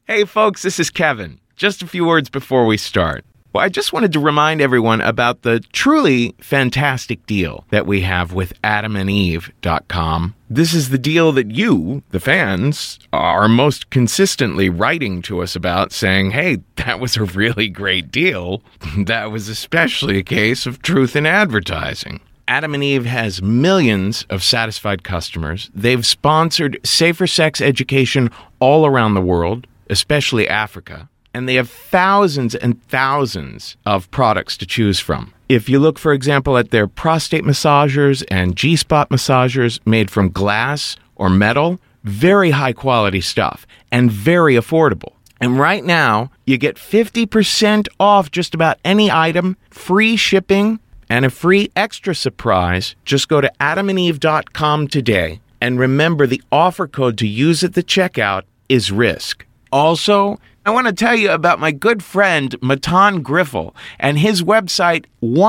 Hey folks, this is Kevin. Just a few words before we start. Well, I just wanted to remind everyone about the truly fantastic deal that we have with AdamandEve.com. This is the deal that you, the fans, are most consistently writing to us about, saying, hey, that was a really great deal. That was especially a case of truth in advertising. Adam and Eve has millions of satisfied customers. They've sponsored safer sex education all around the world, especially Africa. And they have thousands and thousands of products to choose from. If you look, for example, at their prostate massagers and G-spot massagers made from glass or metal, very high quality stuff and very affordable. And right now, you get 50% off just about any item, free shipping, and a free extra surprise. Just go to adamandeve.com today. And remember, the offer code to use at the checkout is RISK. Also, I want to tell you about my good friend, Matan Griffel, and his website,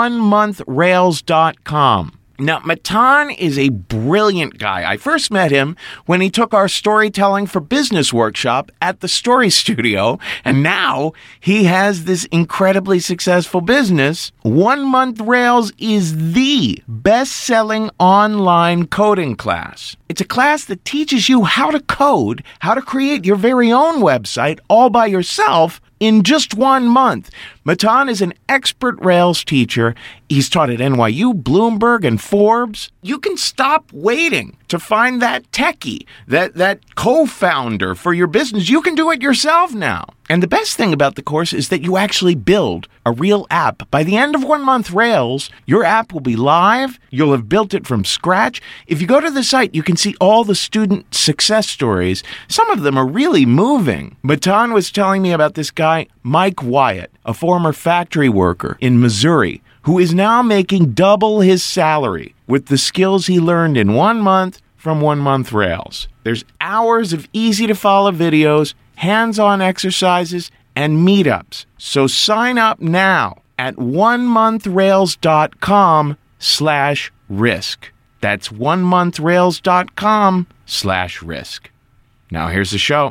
onemonthrails.com. Now, Matan is a brilliant guy. I first met him when he took our storytelling for business workshop at the Story Studio, and now he has this incredibly successful business. 1 Month Rails is the best-selling online coding class. It's a class that teaches you how to code, how to create your very own website all by yourself in just 1 month. Matan is an expert Rails teacher. He's taught at NYU, Bloomberg, and Forbes. You can stop waiting to find that techie, that co-founder for your business. You can do it yourself now. And the best thing about the course is that you actually build a real app. By the end of 1 Month Rails, your app will be live. You'll have built it from scratch. If you go to the site, you can see all the student success stories. Some of them are really moving. Matan was telling me about this guy, Mike Wyatt, a former factory worker in Missouri, who is now making double his salary with the skills he learned in 1 month from 1 Month Rails. There's hours of easy-to-follow videos, hands-on exercises, and meetups. So sign up now at onemonthrails.com/risk. That's onemonthrails.com/risk. Now here's the show.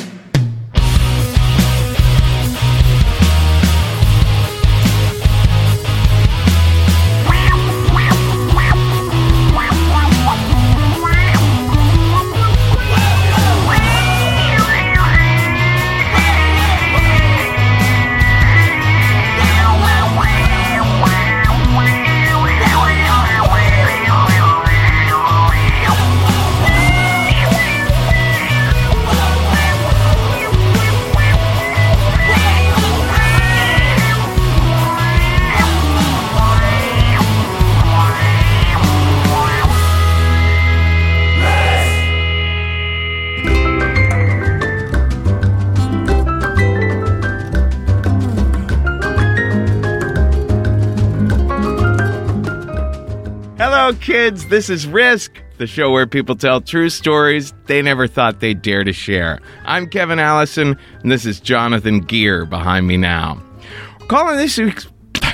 Hello, kids. This is Risk, the show where people tell true stories they never thought they'd dare to share. I'm Kevin Allison, and this is Jonathan Gear behind me now. We're calling this week's...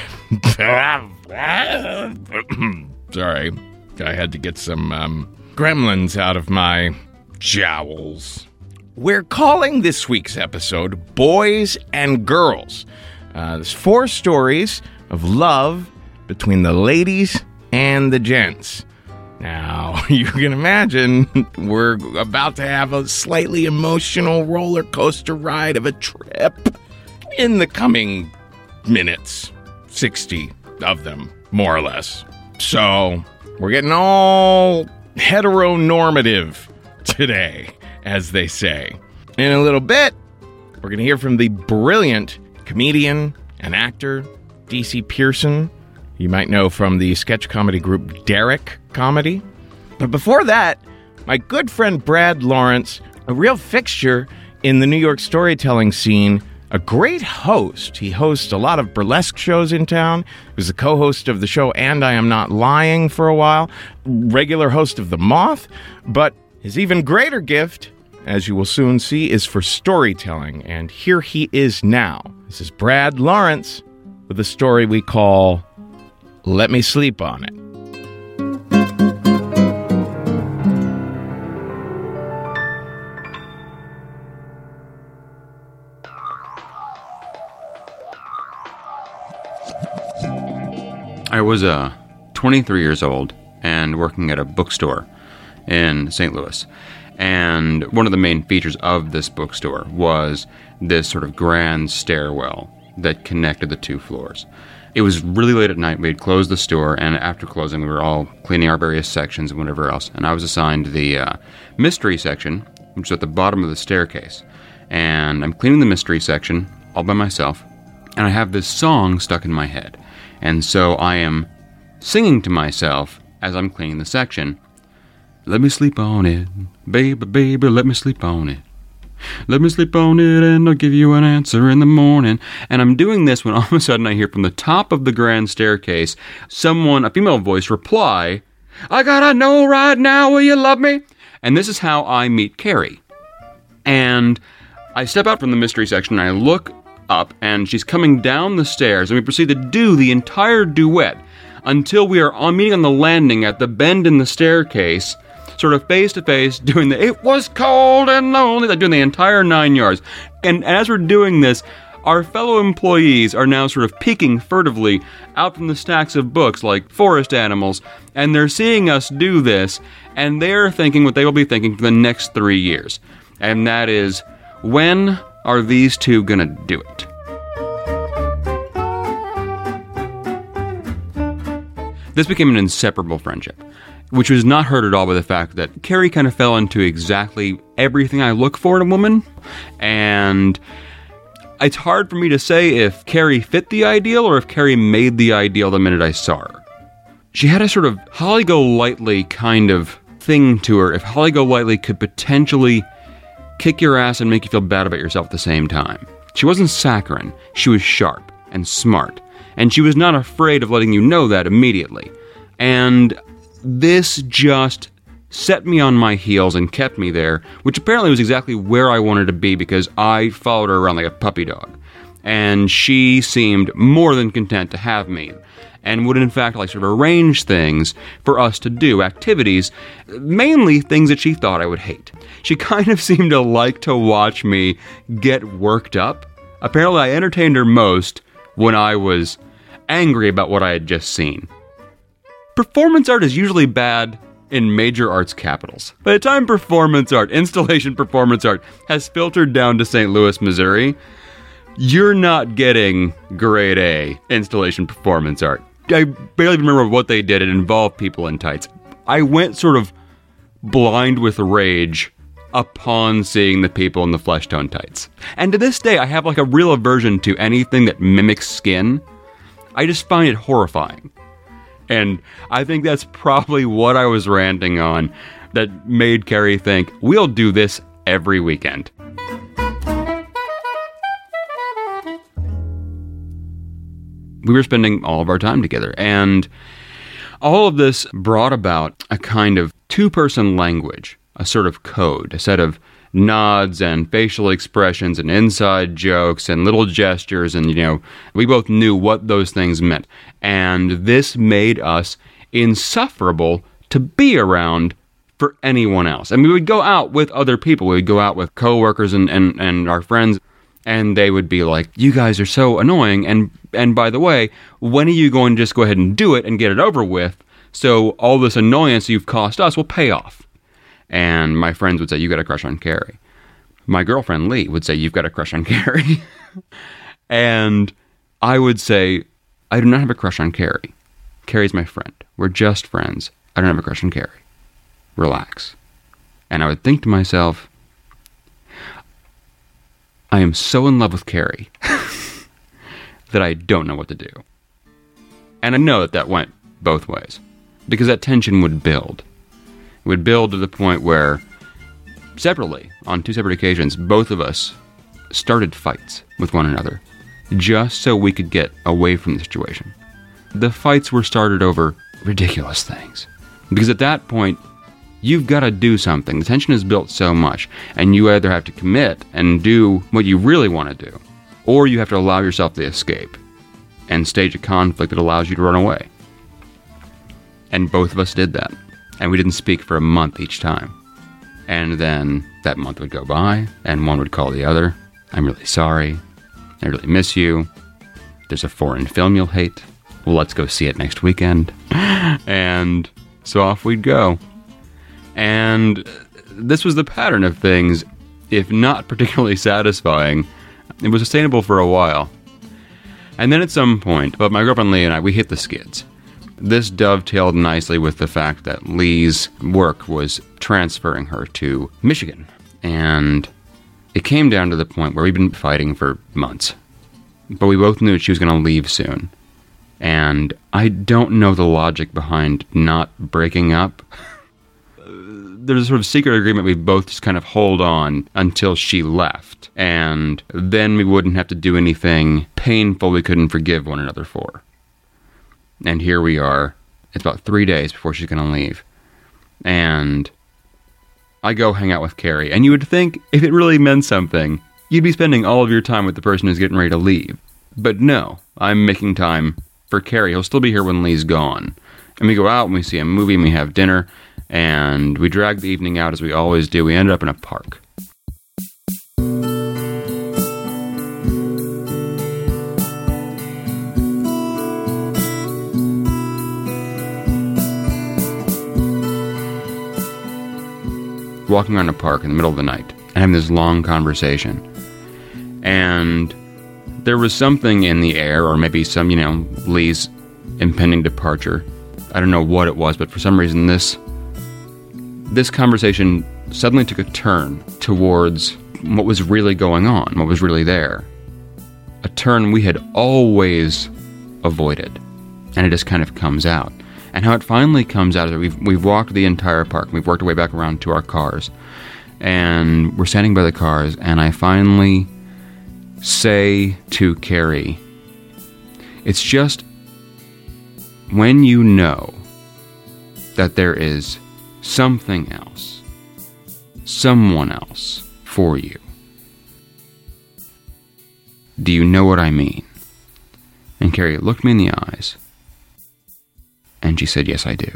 Sorry. I had to get some gremlins out of my jowls. We're calling this week's episode Boys and Girls. There's 4 stories of love between the ladies and the gents. Now, you can imagine we're about to have a slightly emotional roller coaster ride of a trip in the coming minutes. 60 of them, more or less. So, we're getting all heteronormative today, as they say. In a little bit, we're going to hear from the brilliant comedian and actor, DC Pearson. You might know from the sketch comedy group Derek Comedy. But before that, my good friend Brad Lawrence, a real fixture in the New York storytelling scene, a great host. He hosts a lot of burlesque shows in town. He was the co-host of the show And I Am Not Lying for a while, regular host of The Moth. But his even greater gift, as you will soon see, is for storytelling. And here he is now. This is Brad Lawrence with a story we call Let Me Sleep on It. I was 23 years old and working at a bookstore in St. Louis. And one of the main features of this bookstore was this sort of grand stairwell that connected the 2 floors. It was really late at night. We had closed the store, and after closing, we were all cleaning our various sections and whatever else. And I was assigned the mystery section, which is at the bottom of the staircase. And I'm cleaning the mystery section all by myself, and I have this song stuck in my head. And so I am singing to myself as I'm cleaning the section, "Let me sleep on it, baby, baby, let me sleep on it. Let me sleep on it and I'll give you an answer in the morning." And I'm doing this when all of a sudden I hear from the top of the grand staircase, a female voice, reply, "I gotta know right now, will you love me?" And this is how I meet Carrie. And I step out from the mystery section and I look up, and she's coming down the stairs, and we proceed to do the entire duet until we are meeting on the landing at the bend in the staircase, sort of face to face, doing the "It was cold and lonely," like doing the entire 9 yards. And as we're doing this, our fellow employees are now sort of peeking furtively out from the stacks of books like forest animals, and they're seeing us do this, and they're thinking what they will be thinking for the next 3 years. And that is, when are these two gonna do it? This became an inseparable friendship, which was not hurt at all by the fact that Carrie kind of fell into exactly everything I look for in a woman, and it's hard for me to say if Carrie fit the ideal or if Carrie made the ideal the minute I saw her. She had a sort of Holly Golightly kind of thing to her, if Holly Golightly could potentially kick your ass and make you feel bad about yourself at the same time. She wasn't saccharine, she was sharp and smart, and she was not afraid of letting you know that immediately. And this just set me on my heels and kept me there, which apparently was exactly where I wanted to be because I followed her around like a puppy dog. And she seemed more than content to have me, and would in fact like sort of arrange things for us to do, activities, mainly things that she thought I would hate. She kind of seemed to like to watch me get worked up. Apparently I entertained her most when I was angry about what I had just seen. Performance art is usually bad in major arts capitals. By the time performance art, installation performance art, has filtered down to St. Louis, Missouri, you're not getting grade A installation performance art. I barely remember what they did. It involved people in tights. I went sort of blind with rage upon seeing the people in the flesh tone tights. And to this day, I have like a real aversion to anything that mimics skin. I just find it horrifying. And I think that's probably what I was ranting on that made Carrie think, we'll do this every weekend. We were spending all of our time together, and all of this brought about a kind of two-person language, a sort of code, a set of nods and facial expressions and inside jokes and little gestures, and, we both knew what those things meant. And this made us insufferable to be around for anyone else. And we would go out with other people. We would go out with coworkers and our friends, and they would be like, "You guys are so annoying, and by the way, when are you going to just go ahead and do it and get it over with, so all this annoyance you've cost us will pay off?" And my friends would say, "You got a crush on Carrie." My girlfriend Lee would say, "You've got a crush on Carrie." And I would say, "I do not have a crush on Carrie. Carrie's my friend. We're just friends. I don't have a crush on Carrie. Relax." And I would think to myself, I am so in love with Carrie that I don't know what to do. And I know that went both ways, because that tension would build. It would build to the point where, separately, on two separate occasions, both of us started fights with one another, just so we could get away from the situation. The fights were started over ridiculous things. Because at that point, you've got to do something. The tension is built so much, and you either have to commit and do what you really want to do, or you have to allow yourself to escape and stage a conflict that allows you to run away. And both of us did that. And we didn't speak for a month each time. And then that month would go by, and one would call the other, "I'm really sorry. I really miss you. There's a foreign film you'll hate. well, let's go see it next weekend. And so off we'd go. And this was the pattern of things. If not particularly satisfying, it was sustainable for a while. And then at some point, but my girlfriend Lee and I, we hit the skids. This dovetailed nicely with the fact that Lee's work was transferring her to Michigan. And it came down to the point where we'd been fighting for months. But we both knew she was going to leave soon. And I don't know the logic behind not breaking up. There's a sort of secret agreement we both just kind of hold on until she left. And then we wouldn't have to do anything painful we couldn't forgive one another for. And here we are. It's about 3 days before she's going to leave. And I go hang out with Carrie. And you would think, if it really meant something, you'd be spending all of your time with the person who's getting ready to leave. But no, I'm making time for Carrie. He'll still be here when Lee's gone. And we go out and we see a movie and we have dinner. And we drag the evening out as we always do. We ended up in a park. Walking around a park in the middle of the night and having this long conversation. And there was something in the air, or maybe some, Lee's impending departure. I don't know what it was, but for some reason this conversation suddenly took a turn towards what was really going on, what was really there. A turn we had always avoided. And it just kind of comes out. And how it finally comes out is that we've walked the entire park. We've worked our way back around to our cars. And we're standing by the cars, and I finally say to Carrie, it's just when you know that there is something else, someone else for you. Do you know what I mean? And Carrie looked me in the eyes, and she said, yes, I do.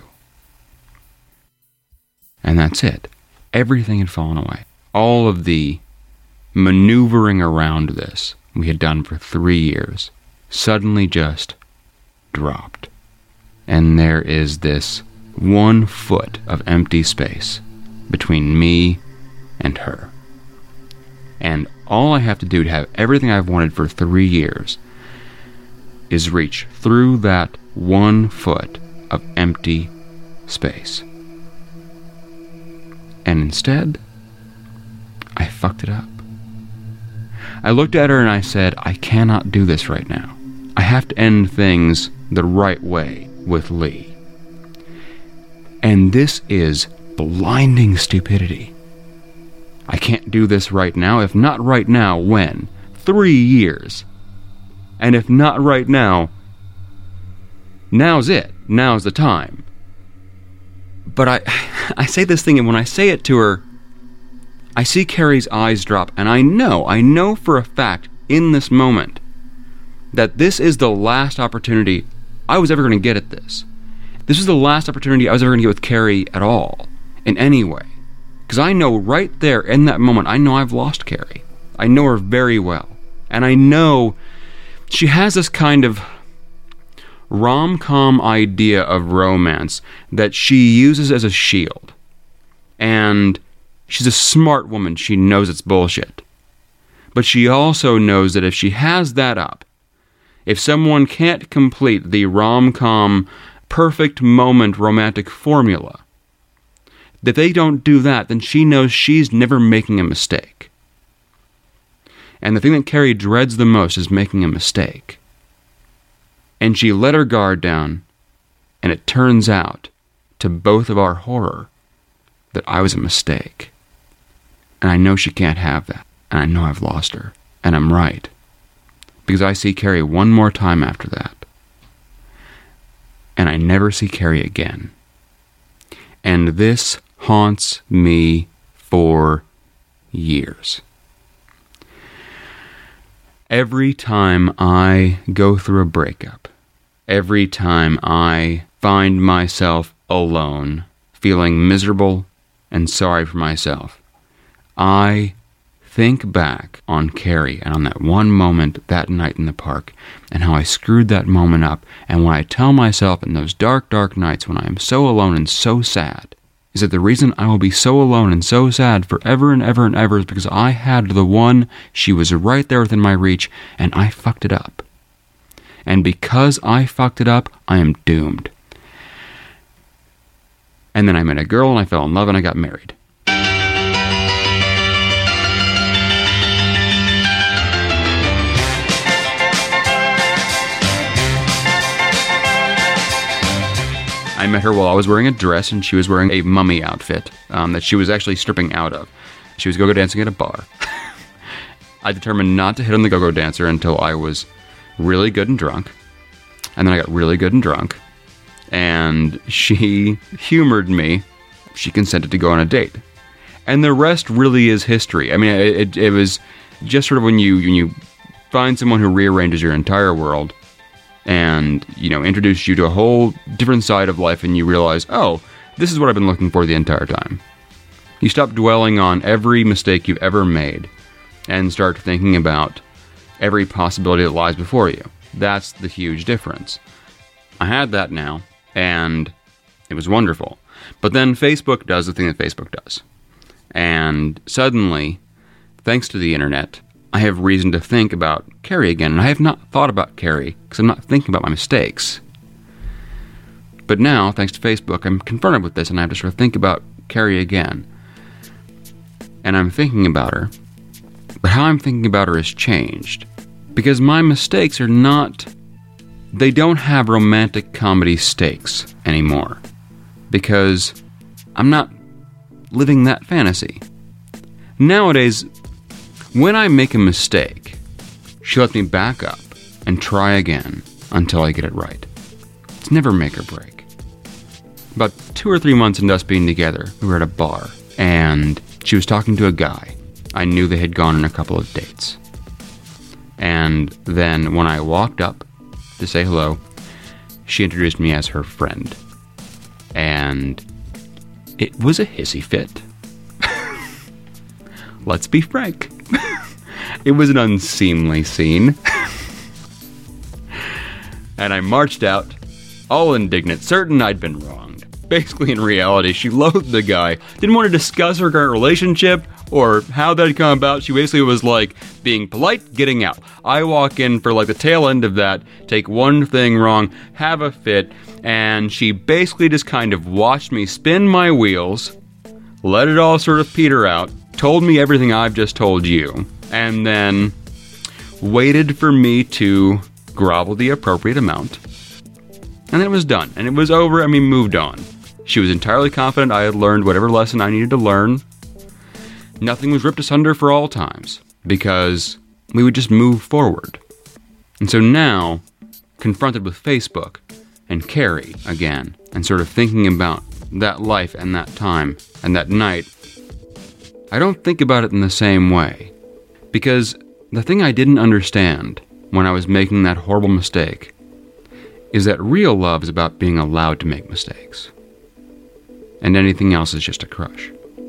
And that's it. Everything had fallen away. All of the maneuvering around this we had done for 3 years suddenly just dropped. And there is this 1 foot of empty space between me and her. And all I have to do to have everything I've wanted for 3 years is reach through that 1 foot of empty space. And instead, I fucked it up. I looked at her and I said, I cannot do this right now. I have to end things the right way with Lee. And this is blinding stupidity. I can't do this right now. If not right now, when? 3 years. And if not right now, now's it. Now's the time. But I say this thing, and when I say it to her, I see Carrie's eyes drop, and I know for a fact in this moment that this is the last opportunity I was ever going to get at this. This is the last opportunity I was ever going to get with Carrie at all, in any way. Because I know right there, in that moment, I know I've lost Carrie. I know her very well. And I know she has this kind of rom-com idea of romance that she uses as a shield. And she's a smart woman. She knows it's bullshit. But she also knows that if she has that up, if someone can't complete the rom-com perfect moment romantic formula, if they don't do that, then she knows she's never making a mistake. And the thing that Carrie dreads the most is making a mistake. And she let her guard down, and it turns out, to both of our horror, that I was a mistake. And I know she can't have that. And I know I've lost her. And I'm right. Because I see Carrie one more time after that. And I never see Carrie again. And this haunts me for years. Every time I go through a breakup, every time I find myself alone, feeling miserable and sorry for myself, I think back on Carrie and on that one moment that night in the park and how I screwed that moment up, and when I tell myself in those dark, dark nights when I am so alone and so sad, is that the reason I will be so alone and so sad forever and ever and ever is because I had the one, she was right there within my reach, and I fucked it up. And because I fucked it up, I am doomed. And then I met a girl and I fell in love and I got married. I met her while I was wearing a dress and she was wearing a mummy outfit that she was actually stripping out of. She was go-go dancing at a bar. I determined not to hit on the go-go dancer until I was really good and drunk. And then I got really good and drunk. And she humored me. She consented to go on a date. And the rest really is history. I mean, it was just sort of when you find someone who rearranges your entire world and, introduce you to a whole different side of life, and you realize, oh, this is what I've been looking for the entire time. You stop dwelling on every mistake you've ever made and start thinking about every possibility that lies before you. That's the huge difference. I had that now, and it was wonderful. But then Facebook does the thing that Facebook does. And suddenly, thanks to the internet, I have reason to think about Carrie again. And I have not thought about Carrie because I'm not thinking about my mistakes. But now, thanks to Facebook, I'm confronted with this and I have to sort of think about Carrie again. And I'm thinking about her. But how I'm thinking about her has changed. Because my mistakes are not... They don't have romantic comedy stakes anymore. Because I'm not living that fantasy. Nowadays, when I make a mistake, she lets me back up and try again until I get it right. It's never make or break. About 2 or 3 months into us being together, we were at a bar, and she was talking to a guy. I knew they had gone on a couple of dates. And then when I walked up to say hello, she introduced me as her friend. And it was a hissy fit. Let's be frank. It was an unseemly scene. And I marched out, all indignant, certain I'd been wronged. Basically, in reality, she loathed the guy, didn't want to discuss her current relationship or how that had come about. She basically was like being polite, getting out. I walk in for like the tail end of that, take one thing wrong, have a fit, and she basically just kind of watched me spin my wheels, let it all sort of peter out, told me everything I've just told you, and then waited for me to grovel the appropriate amount. And then it was done. And it was over, and we moved on. She was entirely confident I had learned whatever lesson I needed to learn. Nothing was ripped asunder for all times, because we would just move forward. And so now, confronted with Facebook and Carrie again, and sort of thinking about that life and that time and that night, I don't think about it in the same way. Because the thing I didn't understand when I was making that horrible mistake is that real love is about being allowed to make mistakes. And anything else is just a crush.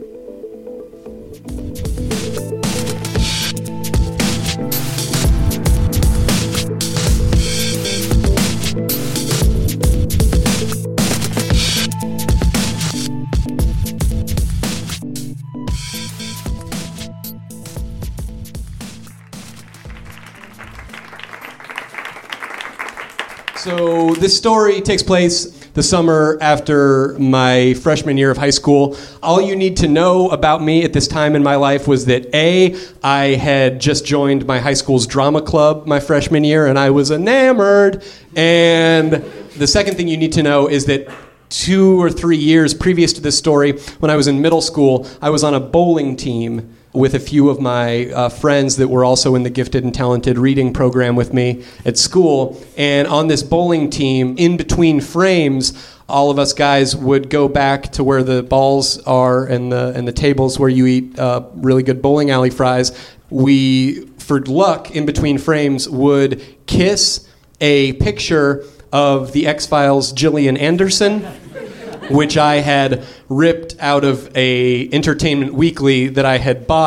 So this story takes place the summer after my freshman year of high school. All you need to know about me at this time in my life was that A, I had just joined my high school's drama club my freshman year, and I was enamored. And the second thing you need to know is that 2 or 3 years previous to this story, when I was in middle school, I was on a bowling team with a few of my friends that were also in the gifted and talented reading program with me at school. And on this bowling team, in between frames, all of us guys would go back to where the balls are and the tables where you eat really good bowling alley fries. We, for luck, in between frames, would kiss a picture of the X-Files' Gillian Anderson, which I had ripped out of a Entertainment Weekly that I had bought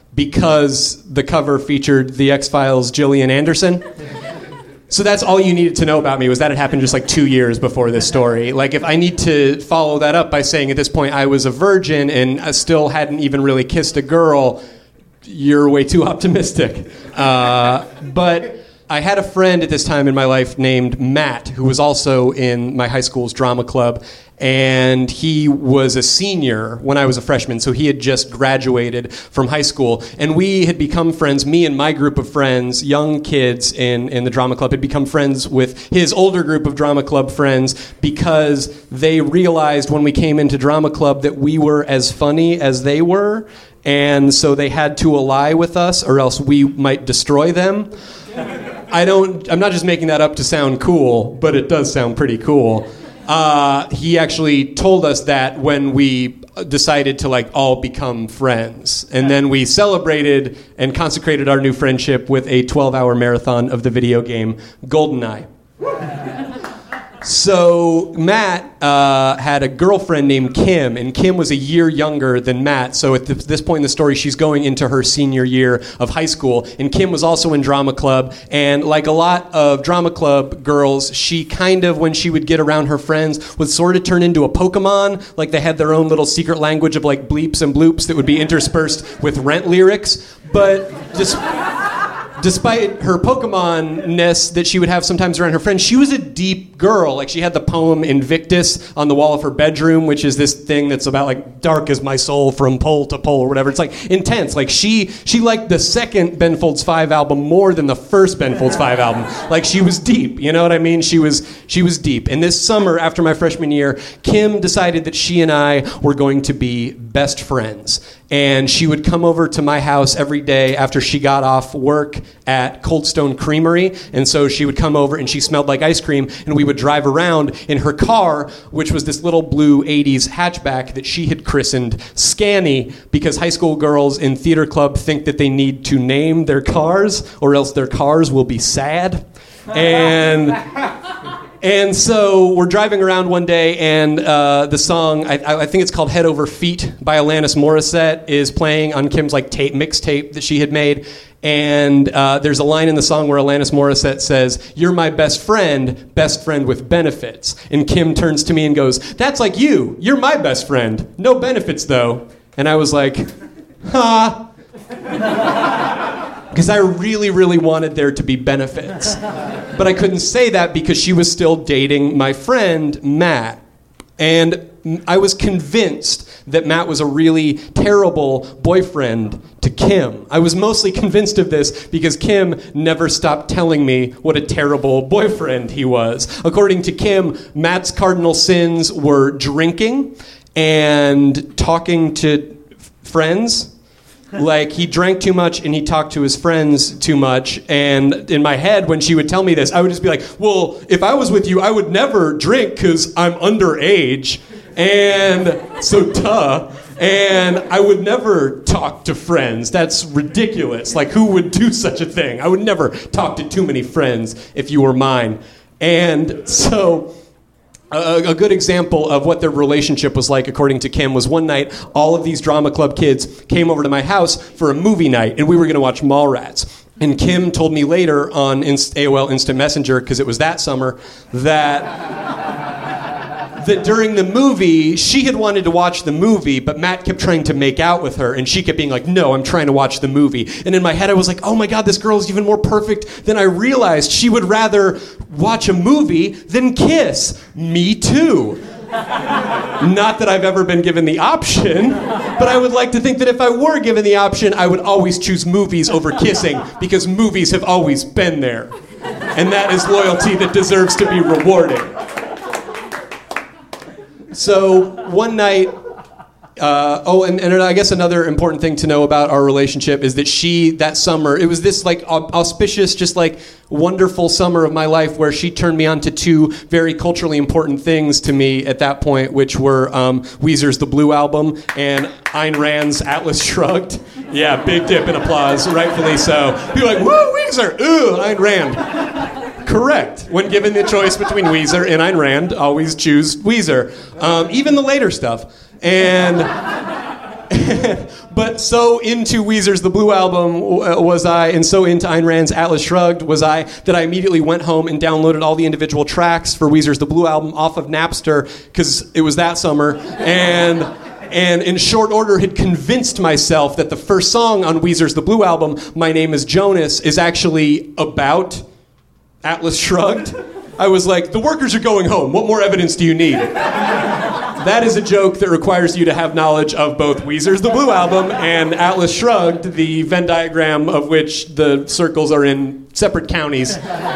because the cover featured the X-Files' Gillian Anderson. So that's all you needed to know about me, was that it happened just like 2 years before this story. Like, if I need to follow that up by saying at this point I was a virgin and I still hadn't even really kissed a girl, you're way too optimistic. But I had a friend at this time in my life named Matt, who was also in my high school's drama club, and he was a senior when I was a freshman, so he had just graduated from high school, and we had become friends. Me and my group of friends, young kids in the drama club, had become friends with his older group of drama club friends because they realized when we came into drama club that we were as funny as they were, and so they had to ally with us or else we might destroy them. I'm not just making that up to sound cool, but it does sound pretty cool. He actually told us that when we decided to like all become friends. And then we celebrated and consecrated our new friendship with a 12-hour marathon of the video game GoldenEye. So Matt had a girlfriend named Kim, and Kim was a year younger than Matt. So at this point in the story, she's going into her senior year of high school, and Kim was also in drama club. And like a lot of drama club girls, she kind of, when she would get around her friends, would sort of turn into a Pokemon. Like they had their own little secret language of like bleeps and bloops that would be interspersed with Rent lyrics. But just... despite her Pokemon-ness that she would have sometimes around her friends, she was a deep girl. Like, she had the poem Invictus on the wall of her bedroom, which is this thing that's about, like, dark is my soul from pole to pole or whatever. It's, like, intense. Like, she liked the second Ben Folds 5 album more than the first Ben Folds 5 album. Like, she was deep, you know what I mean? She was deep. And this summer, after my freshman year, Kim decided that she and I were going to be best friends. And she would come over to my house every day after she got off work at Cold Stone Creamery. And so she would come over and she smelled like ice cream, and we would drive around in her car, which was this little blue 80s hatchback that she had christened Scanny, because high school girls in theater club think that they need to name their cars or else their cars will be sad. And so we're driving around one day, and the song, I think it's called Head Over Feet by Alanis Morissette, is playing on Kim's like mixtape that she had made. And there's a line in the song where Alanis Morissette says, "You're my best friend with benefits." And Kim turns to me and goes, "That's like you. You're my best friend. No benefits, though." And I was like, ha. Because I really, really wanted there to be benefits. But I couldn't say that because she was still dating my friend, Matt. And I was convinced that Matt was a really terrible boyfriend to Kim. I was mostly convinced of this because Kim never stopped telling me what a terrible boyfriend he was. According to Kim, Matt's cardinal sins were drinking and talking to friends. Like, he drank too much and he talked to his friends too much. And in my head, when she would tell me this, I would just be like, well, if I was with you, I would never drink because I'm underage. And so, duh. And I would never talk to friends. That's ridiculous. Like, who would do such a thing? I would never talk to too many friends if you were mine. And so... a good example of what their relationship was like, according to Kim, was one night all of these drama club kids came over to my house for a movie night, and we were going to watch Mallrats. And Kim told me later on AOL Instant Messenger, because it was that summer, that during the movie, she had wanted to watch the movie, but Matt kept trying to make out with her, and she kept being like, no, I'm trying to watch the movie. And in my head, I was like, oh my God, this girl is even more perfect than I realized. She would rather watch a movie than kiss. Me too. Not that I've ever been given the option, but I would like to think that if I were given the option, I would always choose movies over kissing, because movies have always been there. And that is loyalty that deserves to be rewarded. So one night, and I guess another important thing to know about our relationship is that that summer, it was this like auspicious, just like wonderful summer of my life where she turned me on to two very culturally important things to me at that point, which were Weezer's The Blue Album and Ayn Rand's Atlas Shrugged. Yeah, big dip in applause, rightfully so. People are like, woo, Weezer, ooh, Ayn Rand. Correct. When given the choice between Weezer and Ayn Rand, always choose Weezer. Even the later stuff. And But so into Weezer's The Blue Album was I, and so into Ayn Rand's Atlas Shrugged was I, that I immediately went home and downloaded all the individual tracks for Weezer's The Blue Album off of Napster, because it was that summer, and in short order had convinced myself that the first song on Weezer's The Blue Album, My Name is Jonas, is actually about Atlas Shrugged. I was like, the workers are going home. What more evidence do you need? That is a joke that requires you to have knowledge of both Weezer's The Blue Album and Atlas Shrugged, the Venn diagram of which the circles are in separate counties.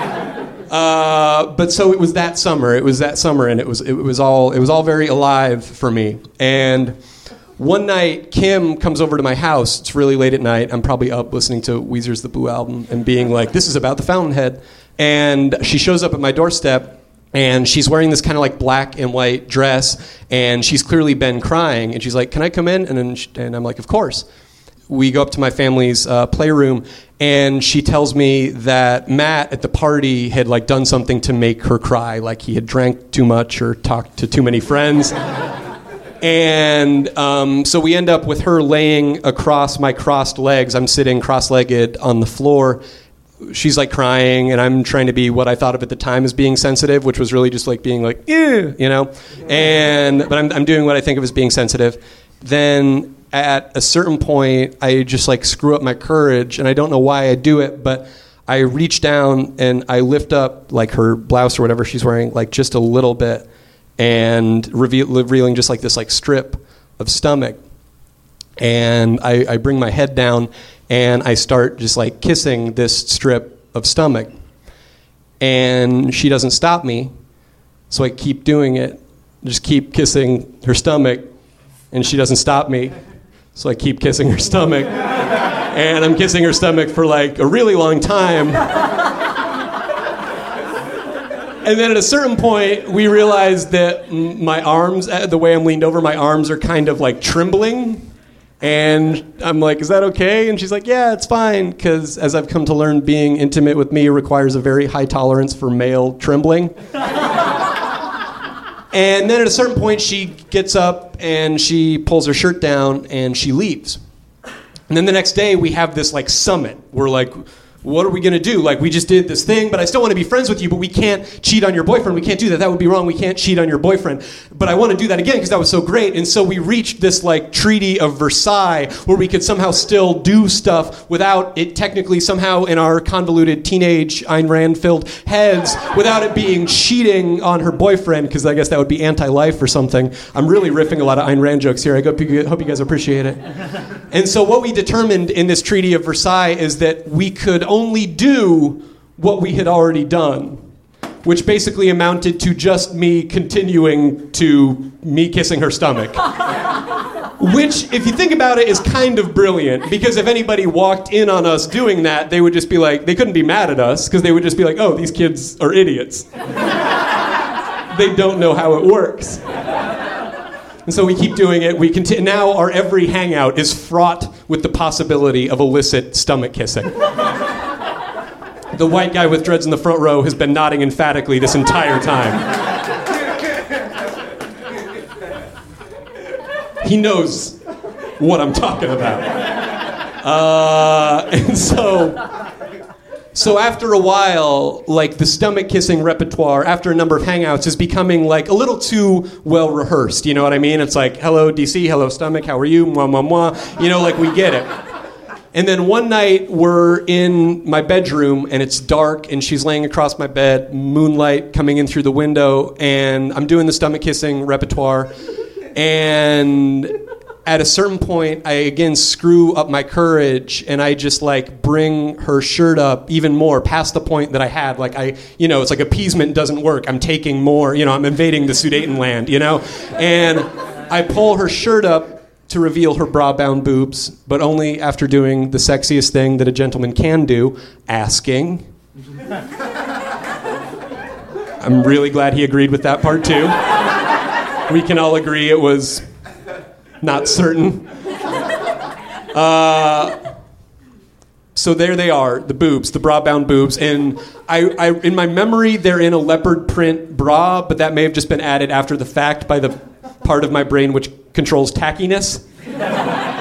But so it was that summer. It was that summer, and it was all very alive for me. And one night, Kim comes over to my house. It's really late at night. I'm probably up listening to Weezer's The Blue Album and being like, this is about the Fountainhead. And she shows up at my doorstep, and she's wearing this kind of like black and white dress, and she's clearly been crying. And she's like, can I come in? And I'm like, of course. We go up to my family's playroom, and she tells me that Matt at the party had like done something to make her cry, like he had drank too much or talked to too many friends. And so we end up with her laying across my crossed legs. I'm sitting cross-legged on the floor. She's like crying, and I'm trying to be what I thought of at the time as being sensitive, which was really just like being like, ew, you know. But I'm doing what I think of as being sensitive. Then at a certain point, I just like screw up my courage, and I don't know why I do it, but I reach down and I lift up like her blouse or whatever she's wearing, like just a little bit, and revealing just like this like strip of stomach. And I bring my head down, and I start just like kissing this strip of stomach. And she doesn't stop me, so I keep doing it. Just keep kissing her stomach, and she doesn't stop me, so I keep kissing her stomach. And I'm kissing her stomach for like a really long time. And then at a certain point, we realized that my arms, the way I'm leaned over, my arms are kind of like trembling. And I'm like, is that okay? And she's like, yeah, it's fine, because as I've come to learn, being intimate with me requires a very high tolerance for male trembling. And then at a certain point, she gets up and she pulls her shirt down and she leaves. And then the next day, we have this like summit. We're like, what are we going to do? Like, we just did this thing, but I still want to be friends with you, but we can't cheat on your boyfriend. We can't do that. That would be wrong. We can't cheat on your boyfriend. But I want to do that again because that was so great. And so we reached this, like, Treaty of Versailles where we could somehow still do stuff without it technically somehow in our convoluted teenage Ayn Rand-filled heads, without it being cheating on her boyfriend, because I guess that would be anti-life or something. I'm really riffing a lot of Ayn Rand jokes here. I hope you guys appreciate it. And so what we determined in this Treaty of Versailles is that we could only do what we had already done, which basically amounted to just me continuing to me kissing her stomach. Which, if you think about it, is kind of brilliant, because if anybody walked in on us doing that, they would just be like, they couldn't be mad at us, because they would just be like, oh, these kids are idiots. They don't know how it works. And so we keep doing it. Now our every hangout is fraught with the possibility of illicit stomach kissing. The white guy with dreads in the front row has been nodding emphatically this entire time. He knows what I'm talking about. And so after a while, like, the stomach kissing repertoire, after a number of hangouts, is becoming like a little too well rehearsed. You know what I mean? It's like, hello DC, hello stomach, how are you? Mwah, mwah, mwah. You know, like, we get it. And then one night we're in my bedroom and it's dark and she's laying across my bed, moonlight coming in through the window, and I'm doing the stomach kissing repertoire. And at a certain point, I again screw up my courage and I just like bring her shirt up even more past the point that I had. Like, it's like appeasement doesn't work. I'm taking more, I'm invading the Sudetenland, And I pull her shirt up to reveal her bra-bound boobs, but only after doing the sexiest thing that a gentleman can do, asking. I'm really glad he agreed with that part too. We can all agree it was not certain. So there they are, the boobs, the bra-bound boobs, and I in my memory they're in a leopard print bra, but that may have just been added after the fact by the part of my brain which controls tackiness.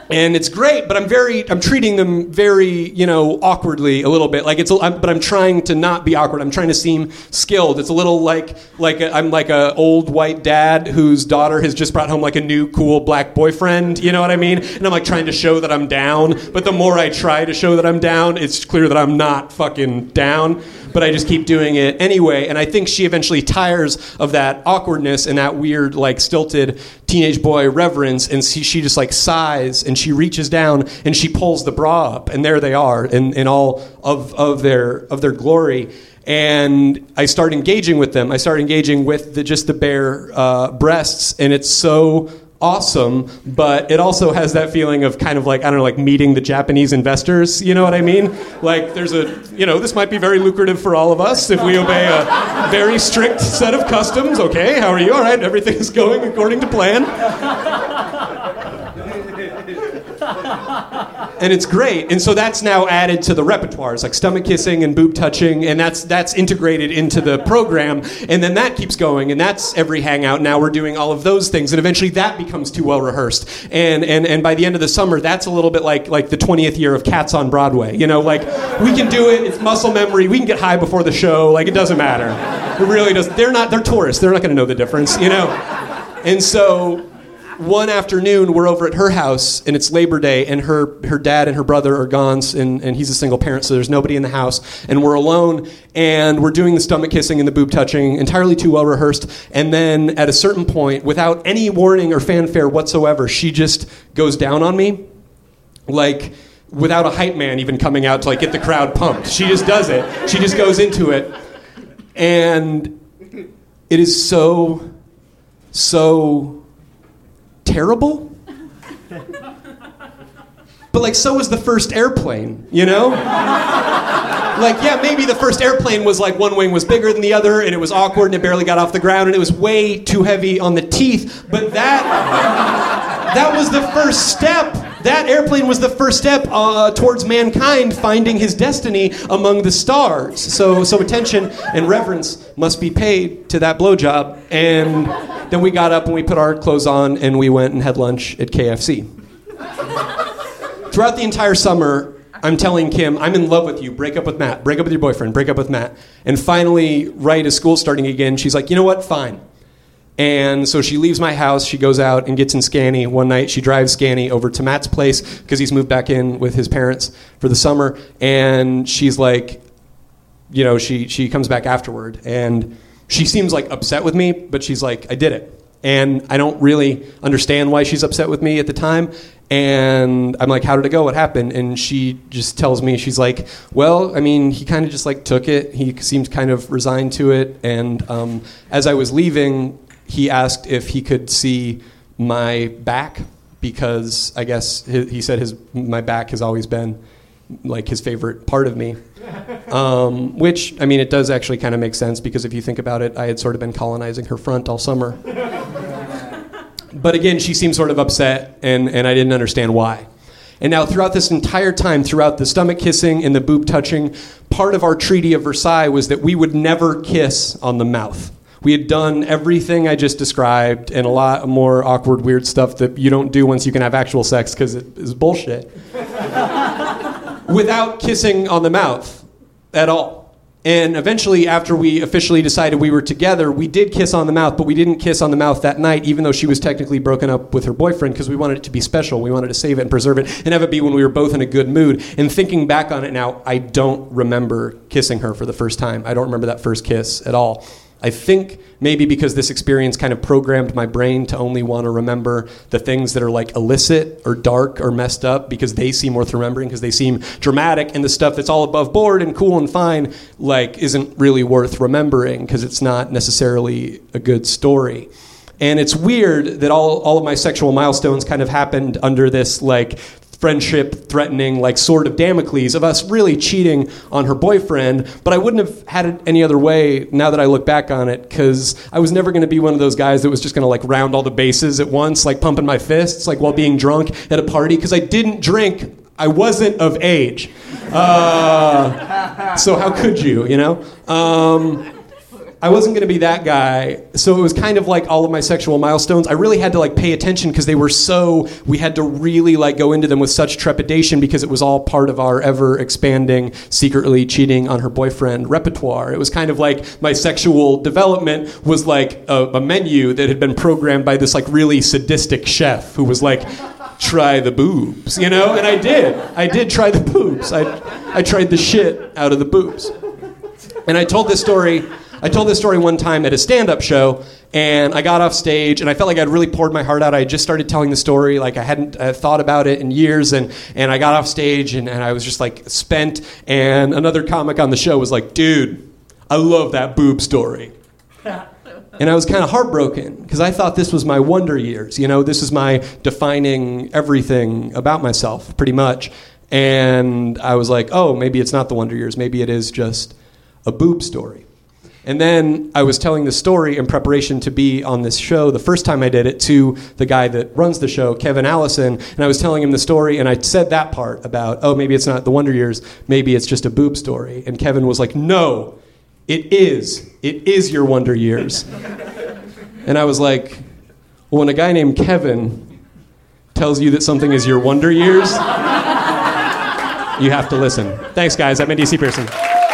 And it's great, but I'm treating them very, awkwardly a little bit. But I'm trying to not be awkward. I'm trying to seem skilled. It's a little I'm like a old white dad whose daughter has just brought home like a new cool black boyfriend. You know what I mean? And I'm like trying to show that I'm down. But the more I try to show that I'm down, it's clear that I'm not fucking down. But I just keep doing it anyway. And I think she eventually tires of that awkwardness and that weird, like, stilted teenage boy reverence. And she just, like, sighs and she reaches down and she pulls the bra up. And there they are in all of their glory. And I start engaging with them. I start engaging with just the bare breasts. And it's so awesome, but it also has that feeling of kind of like, I don't know, like meeting the Japanese investors, you know what I mean? Like there's this might be very lucrative for all of us if we obey a very strict set of customs. Okay, how are you? All right, everything's going according to plan. And it's great. And so that's now added to the repertoires, like stomach kissing and boob touching, and that's integrated into the program. And then that keeps going, and that's every hangout. Now we're doing all of those things, and eventually that becomes too well rehearsed. And by the end of the summer, that's a little bit like the 20th year of Cats on Broadway. Like we can do it. It's muscle memory. We can get high before the show. Like it doesn't matter. It really doesn't. They're tourists. They're not going to know the difference. And so one afternoon, we're over at her house, and it's Labor Day, and her dad and her brother are gone, and he's a single parent, so there's nobody in the house, and we're alone, and we're doing the stomach kissing and the boob touching, entirely too well rehearsed, and then at a certain point, without any warning or fanfare whatsoever, she just goes down on me, like, without a hype man even coming out to, like, get the crowd pumped. She just does it. She just goes into it, and it is so terrible. But like so was the first airplane, Like, yeah, maybe the first airplane was like one wing was bigger than the other and it was awkward and it barely got off the ground and it was way too heavy on the teeth, but that was the first step. That airplane was the first step towards mankind finding his destiny among the stars. So attention and reverence must be paid to that blowjob. And then we got up and we put our clothes on and we went and had lunch at KFC. Throughout the entire summer, I'm telling Kim, I'm in love with you. Break up with Matt. Break up with your boyfriend. Break up with Matt. And finally, right as school's starting again, she's like, you know what? Fine. And so she leaves my house, she goes out and gets in Scanny one night. She drives Scanny over to Matt's place because he's moved back in with his parents for the summer. And she's like, she comes back afterward. And she seems like upset with me, but she's like, I did it. And I don't really understand why she's upset with me at the time. And I'm like, how did it go? What happened? And she just tells me, she's like, well, I mean, he kind of just like took it. He seemed kind of resigned to it. And as I was leaving, he asked if he could see my back because I guess he said my back has always been like his favorite part of me. Which, I mean, it does actually kind of make sense because if you think about it, I had sort of been colonizing her front all summer. But again, she seemed sort of upset, and I didn't understand why. And now throughout this entire time, throughout the stomach kissing and the boob touching, part of our Treaty of Versailles was that we would never kiss on the mouth. We had done everything I just described and a lot more awkward, weird stuff that you don't do once you can have actual sex because it is bullshit. Without kissing on the mouth at all. And eventually, after we officially decided we were together, we did kiss on the mouth, but we didn't kiss on the mouth that night, even though she was technically broken up with her boyfriend, because we wanted it to be special. We wanted to save it and preserve it and have it be when we were both in a good mood. And thinking back on it now, I don't remember kissing her for the first time. I don't remember that first kiss at all. I think maybe because this experience kind of programmed my brain to only want to remember the things that are like illicit or dark or messed up because they seem worth remembering because they seem dramatic, and the stuff that's all above board and cool and fine like isn't really worth remembering because it's not necessarily a good story. And it's weird that all of my sexual milestones kind of happened under this like friendship threatening like sword of Damocles of us really cheating on her boyfriend, but I wouldn't have had it any other way now that I look back on it, because I was never going to be one of those guys that was just going to like round all the bases at once, like pumping my fists like while being drunk at a party, because I didn't drink. I wasn't of age. So how could you know? I wasn't going to be that guy. So it was kind of like all of my sexual milestones. I really had to like pay attention because they were we had to really like go into them with such trepidation because it was all part of our ever expanding, secretly cheating on her boyfriend repertoire. It was kind of like my sexual development was like a menu that had been programmed by this like really sadistic chef who was like, try the boobs, you know? And I did try the boobs. I tried the shit out of the boobs. And I told this story one time at a stand-up show, and I got off stage, and I felt like I'd really poured my heart out. I had just started telling the story, like I hadn't thought about it in years, and I got off stage, and I was just like spent, and another comic on the show was like, dude, I love that boob story. And I was kind of heartbroken, because I thought this was my wonder years, you know, this is my defining everything about myself, pretty much. And I was like, oh, maybe it's not the wonder years, maybe it is just a boob story. And then I was telling the story in preparation to be on this show the first time I did it to the guy that runs the show, Kevin Allison, and I was telling him the story, and I said that part about, oh, maybe it's not the Wonder Years, maybe it's just a boob story. And Kevin was like, no, it is your Wonder Years. And I was like, well, when a guy named Kevin tells you that something is your Wonder Years, you have to listen. Thanks, guys. I'm DC Pearson.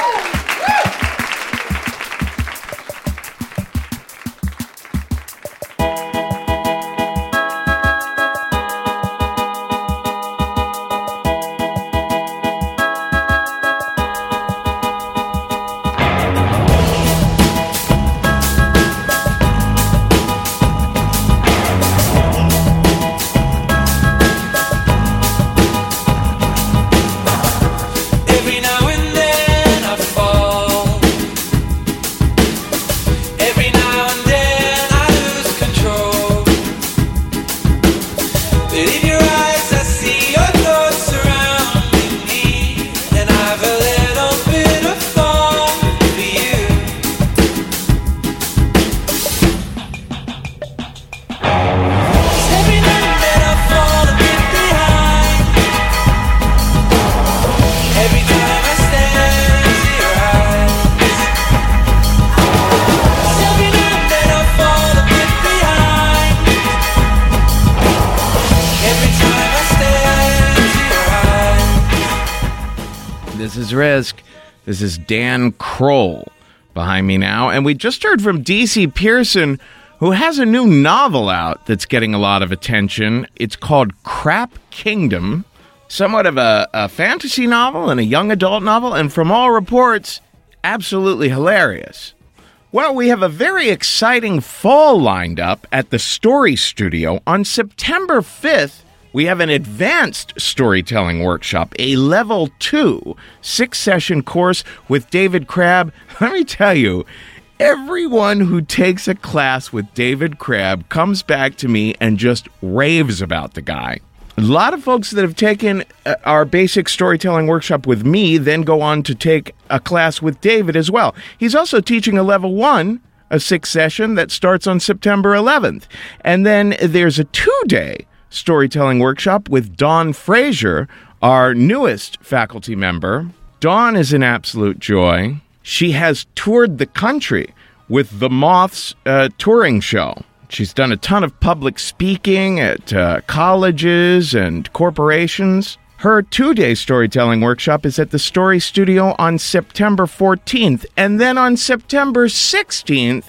This is Risk. This is Dan Kroll behind me now. And we just heard from DC Pearson, who has a new novel out that's getting a lot of attention. It's called Crap Kingdom, somewhat of a fantasy novel and a young adult novel, and from all reports, absolutely hilarious. Well, we have a very exciting fall lined up at the Story Studio. On September 5th, we have an advanced storytelling workshop, a level 2 6-session course with David Crabb. Let me tell you, everyone who takes a class with David Crabb comes back to me and just raves about the guy. A lot of folks that have taken our basic storytelling workshop with me then go on to take a class with David as well. He's also teaching a level 1, a 6-session that starts on September 11th. And then there's a 2-day storytelling workshop with Dawn Fraser, our newest faculty member. Dawn is an absolute joy. She has toured the country with the Moths touring show. She's done a ton of public speaking at colleges and corporations. Her 2-day storytelling workshop is at the Story Studio on September 14th. And then on September 16th,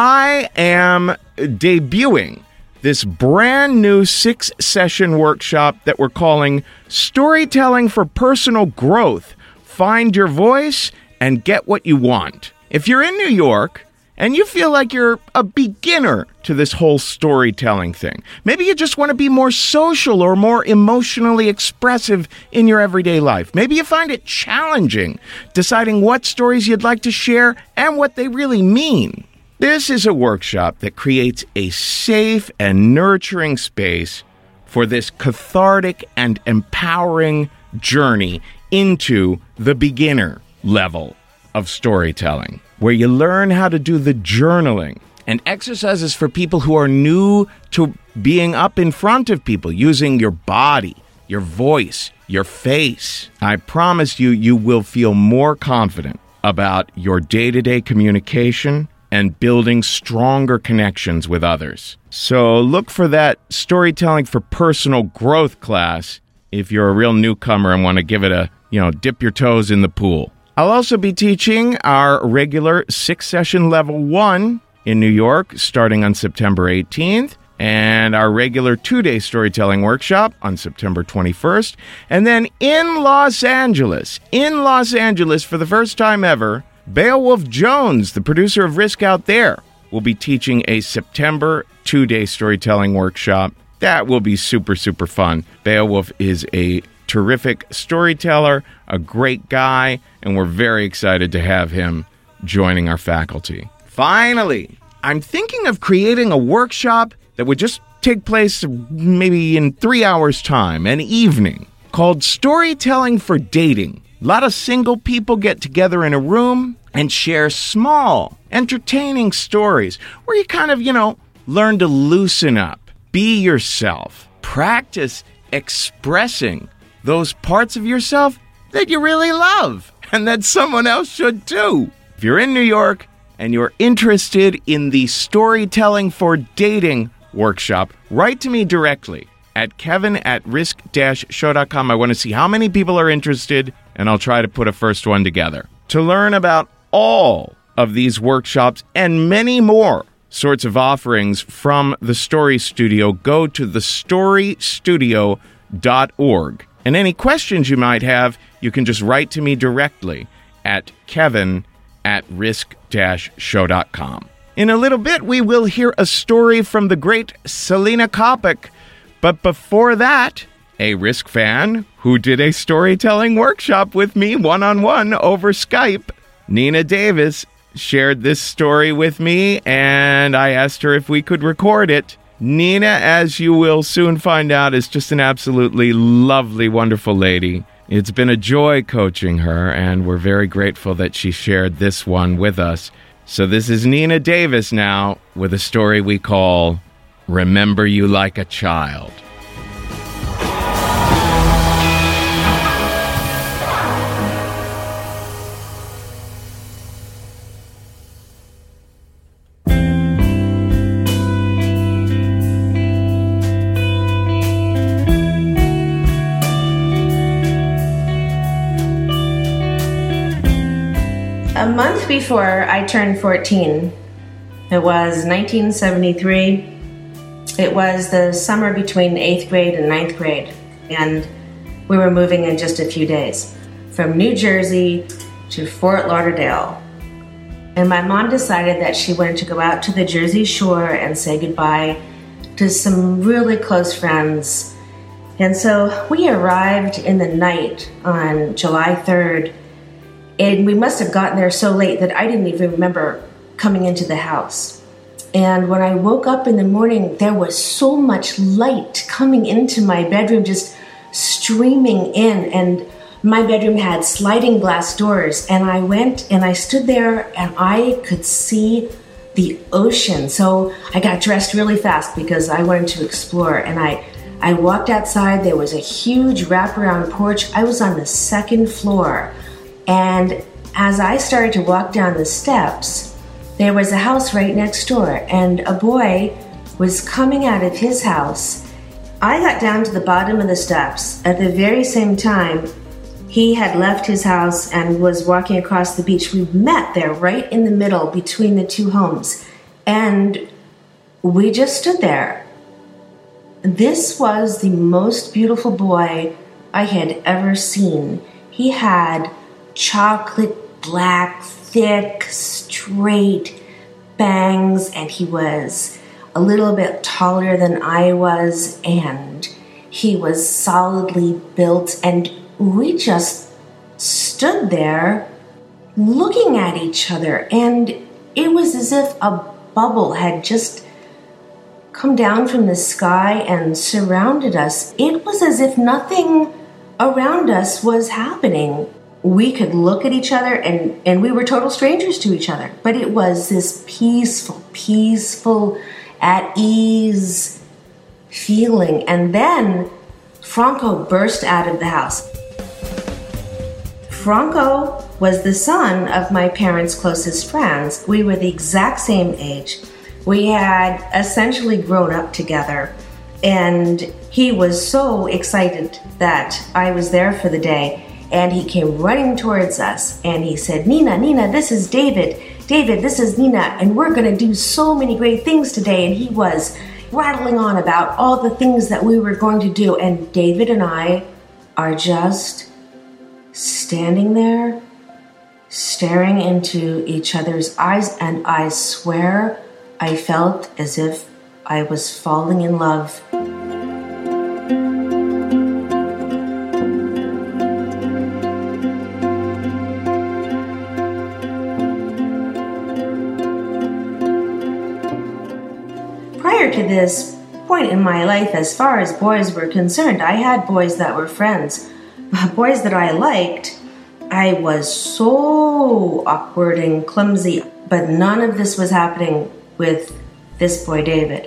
I am debuting this brand new 6-session workshop that we're calling Storytelling for Personal Growth. Find your voice and get what you want. If you're in New York and you feel like you're a beginner to this whole storytelling thing, maybe you just want to be more social or more emotionally expressive in your everyday life. Maybe you find it challenging deciding what stories you'd like to share and what they really mean. This is a workshop that creates a safe and nurturing space for this cathartic and empowering journey into the beginner level of storytelling, where you learn how to do the journaling and exercises for people who are new to being up in front of people, using your body, your voice, your face. I promise you, you will feel more confident about your day-to-day communication, and building stronger connections with others. So look for that Storytelling for Personal Growth class if you're a real newcomer and want to give it a, dip your toes in the pool. I'll also be teaching our regular 6-session level 1 in New York starting on September 18th, and our regular 2-day storytelling workshop on September 21st. And then in Los Angeles, for the first time ever, Beowulf Jones, the producer of Risk Out There, will be teaching a September 2-day storytelling workshop. That will be super, super fun. Beowulf is a terrific storyteller, a great guy, and we're very excited to have him joining our faculty. Finally, I'm thinking of creating a workshop that would just take place maybe in 3 hours' time, an evening, called Storytelling for Dating. A lot of single people get together in a room and share small, entertaining stories where you kind of, learn to loosen up, be yourself, practice expressing those parts of yourself that you really love and that someone else should too. If you're in New York and you're interested in the Storytelling for Dating workshop, write to me directly at kevin@risk-show.com. I want to see how many people are interested, and I'll try to put a first one together. To learn about all of these workshops and many more sorts of offerings from the Story Studio, go to thestorystudio.org. And any questions you might have, you can just write to me directly at kevin@risk-show.com. In a little bit, we will hear a story from the great Selena Kopic. But before that, a Risk fan who did a storytelling workshop with me one-on-one over Skype, Nina Davis, shared this story with me, and I asked her if we could record it. Nina, as you will soon find out, is just an absolutely lovely, wonderful lady. It's been a joy coaching her, and we're very grateful that she shared this one with us. So this is Nina Davis now with a story we call Remember You Like a Child. A month before I turned 14, it was 1973. It was the summer between 8th grade and 9th grade, and we were moving in just a few days from New Jersey to Fort Lauderdale. And my mom decided that she wanted to go out to the Jersey Shore and say goodbye to some really close friends. And so we arrived in the night on July 3rd, and we must have gotten there so late that I didn't even remember coming into the house. And when I woke up in the morning, there was so much light coming into my bedroom, just streaming in. And my bedroom had sliding glass doors. And I went and I stood there and I could see the ocean. So I got dressed really fast because I wanted to explore. And I walked outside. There was a huge wraparound porch. I was on the 2nd floor. And as I started to walk down the steps, there was a house right next door, and a boy was coming out of his house. I got down to the bottom of the steps. At the very same time, he had left his house and was walking across the beach. We met there right in the middle between the two homes, and we just stood there. This was the most beautiful boy I had ever seen. He had chocolate black, thick, straight bangs, and he was a little bit taller than I was, and he was solidly built, and we just stood there looking at each other, and it was as if a bubble had just come down from the sky and surrounded us. It was as if nothing around us was happening. We could look at each other and we were total strangers to each other. But it was this peaceful, at ease feeling. And then Franco burst out of the house. Franco was the son of my parents' closest friends. We were the exact same age. We had essentially grown up together, and he was so excited that I was there for the day, and he came running towards us, and he said, Nina, this is David. David, this is Nina, and we're going to do so many great things today. And he was rattling on about all the things that we were going to do, and David and I are just standing there, staring into each other's eyes, and I swear I felt as if I was falling in love. Prior to this point in my life, as far as boys were concerned, I had boys that were friends. Boys that I liked, I was so awkward and clumsy, but none of this was happening with this boy, David.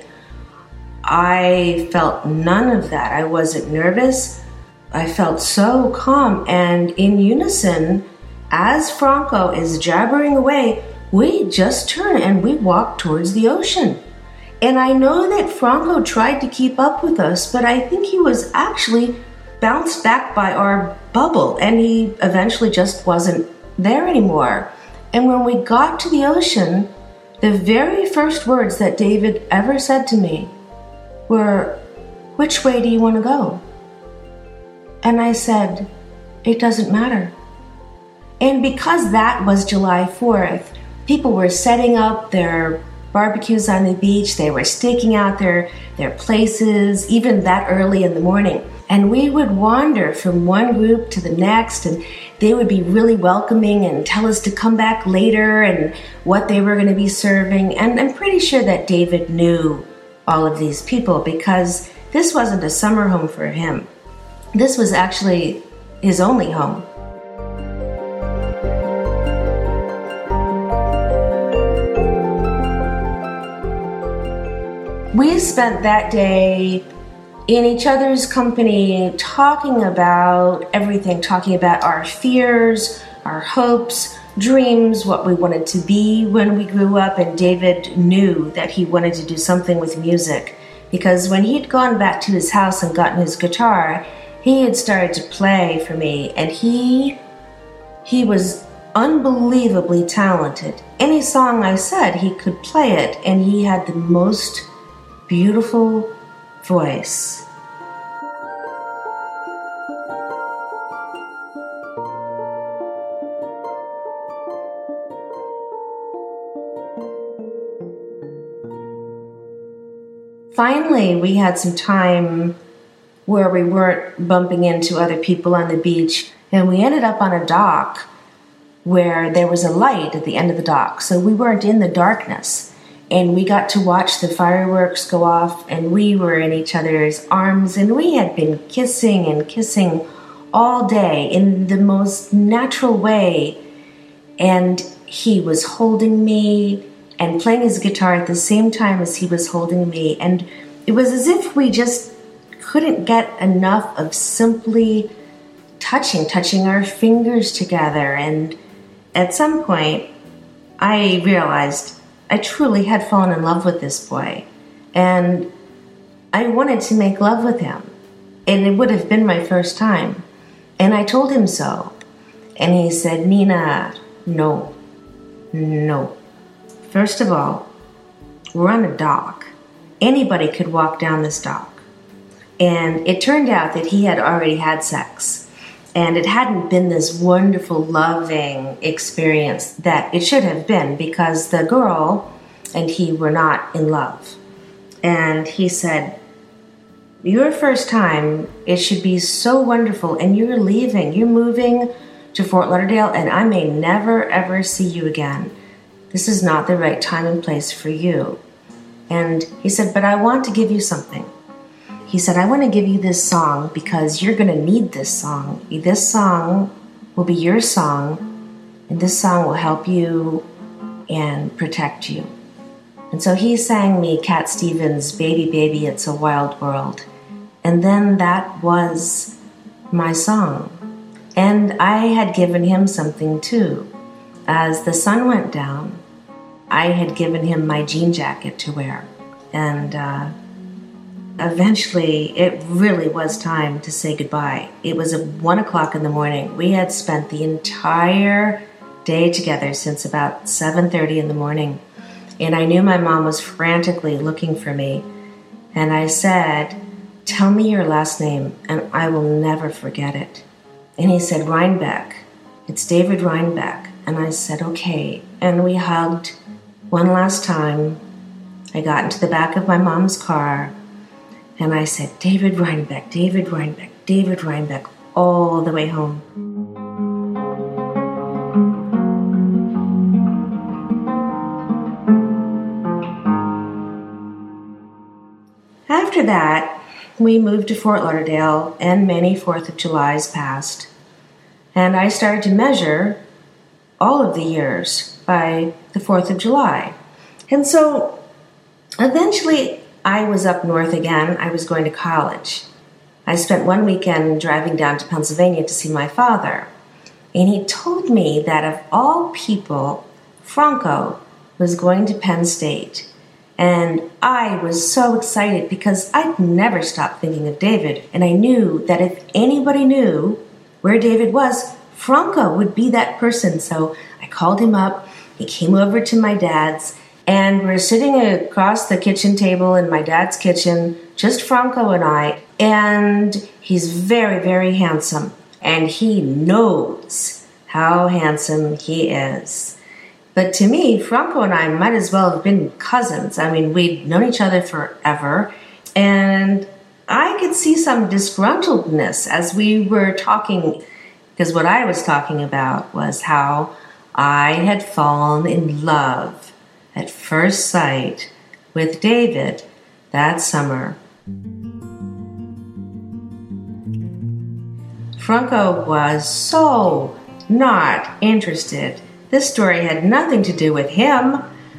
I felt none of that. I wasn't nervous. I felt so calm, and in unison, as Franco is jabbering away, we just turn and we walk towards the ocean. And I know that Franco tried to keep up with us, but I think he was actually bounced back by our bubble, and he eventually just wasn't there anymore. And when we got to the ocean, the very first words that David ever said to me were, "Which way do you want to go?" And I said, "It doesn't matter." And because that was July 4th, people were setting up their barbecues on the beach. They were staking out their places, even that early in the morning. And we would wander from one group to the next, and they would be really welcoming and tell us to come back later and what they were going to be serving. And I'm pretty sure that David knew all of these people, because this wasn't a summer home for him. This was actually his only home. We spent that day in each other's company, talking about everything, talking about our fears, our hopes, dreams, what we wanted to be when we grew up. And David knew that he wanted to do something with music, because when he'd gone back to his house and gotten his guitar, he had started to play for me, and he was unbelievably talented. Any song I said, he could play it, and he had the most beautiful voice. Finally, we had some time where we weren't bumping into other people on the beach, and we ended up on a dock where there was a light at the end of the dock, so we weren't in the darkness. And we got to watch the fireworks go off, and we were in each other's arms, and we had been kissing and kissing all day in the most natural way. And he was holding me and playing his guitar at the same time as he was holding me. And it was as if we just couldn't get enough of simply touching our fingers together. And at some point, I realized I truly had fallen in love with this boy, and I wanted to make love with him, and it would have been my first time. And I told him so, and he said, "Nina, no. First of all, we're on a dock. Anybody could walk down this dock." And it turned out that he had already had sex. And it hadn't been this wonderful, loving experience that it should have been, because the girl and he were not in love. And he said, "Your first time, it should be so wonderful, and you're leaving. You're moving to Fort Lauderdale, and I may never, ever see you again. This is not the right time and place for you." And he said, "But I want to give you something." He said, "I want to give you this song because you're going to need this song. This song will be your song, and this song will help you and protect you." And so he sang me Cat Stevens' "Baby, Baby, It's a Wild World." And then that was my song. And I had given him something too. As the sun went down, I had given him my jean jacket to wear. And eventually, it really was time to say goodbye. It was 1 o'clock in the morning. We had spent the entire day together since about 7:30 in the morning. And I knew my mom was frantically looking for me. And I said, "Tell me your last name, and I will never forget it." And he said, "Rhinebeck. It's David Rhinebeck." And I said, "Okay." And we hugged one last time. I got into the back of my mom's car, and I said, "David Rhinebeck, David Rhinebeck, David Rhinebeck," all the way home. After that, we moved to Fort Lauderdale, and many 4th of Julys passed. And I started to measure all of the years by the 4th of July. And so eventually I was up north again. I was going to college. I spent one weekend driving down to Pennsylvania to see my father. And he told me that of all people, Franco was going to Penn State. And I was so excited because I'd never stopped thinking of David. And I knew that if anybody knew where David was, Franco would be that person. So I called him up. He came over to my dad's. And we're sitting across the kitchen table in my dad's kitchen, just Franco and I. And he's very, very handsome. And he knows how handsome he is. But to me, Franco and I might as well have been cousins. I mean, we'd known each other forever. And I could see some disgruntledness as we were talking, because what I was talking about was how I had fallen in love at first sight with David that summer. Franco was so not interested. This story had nothing to do with him.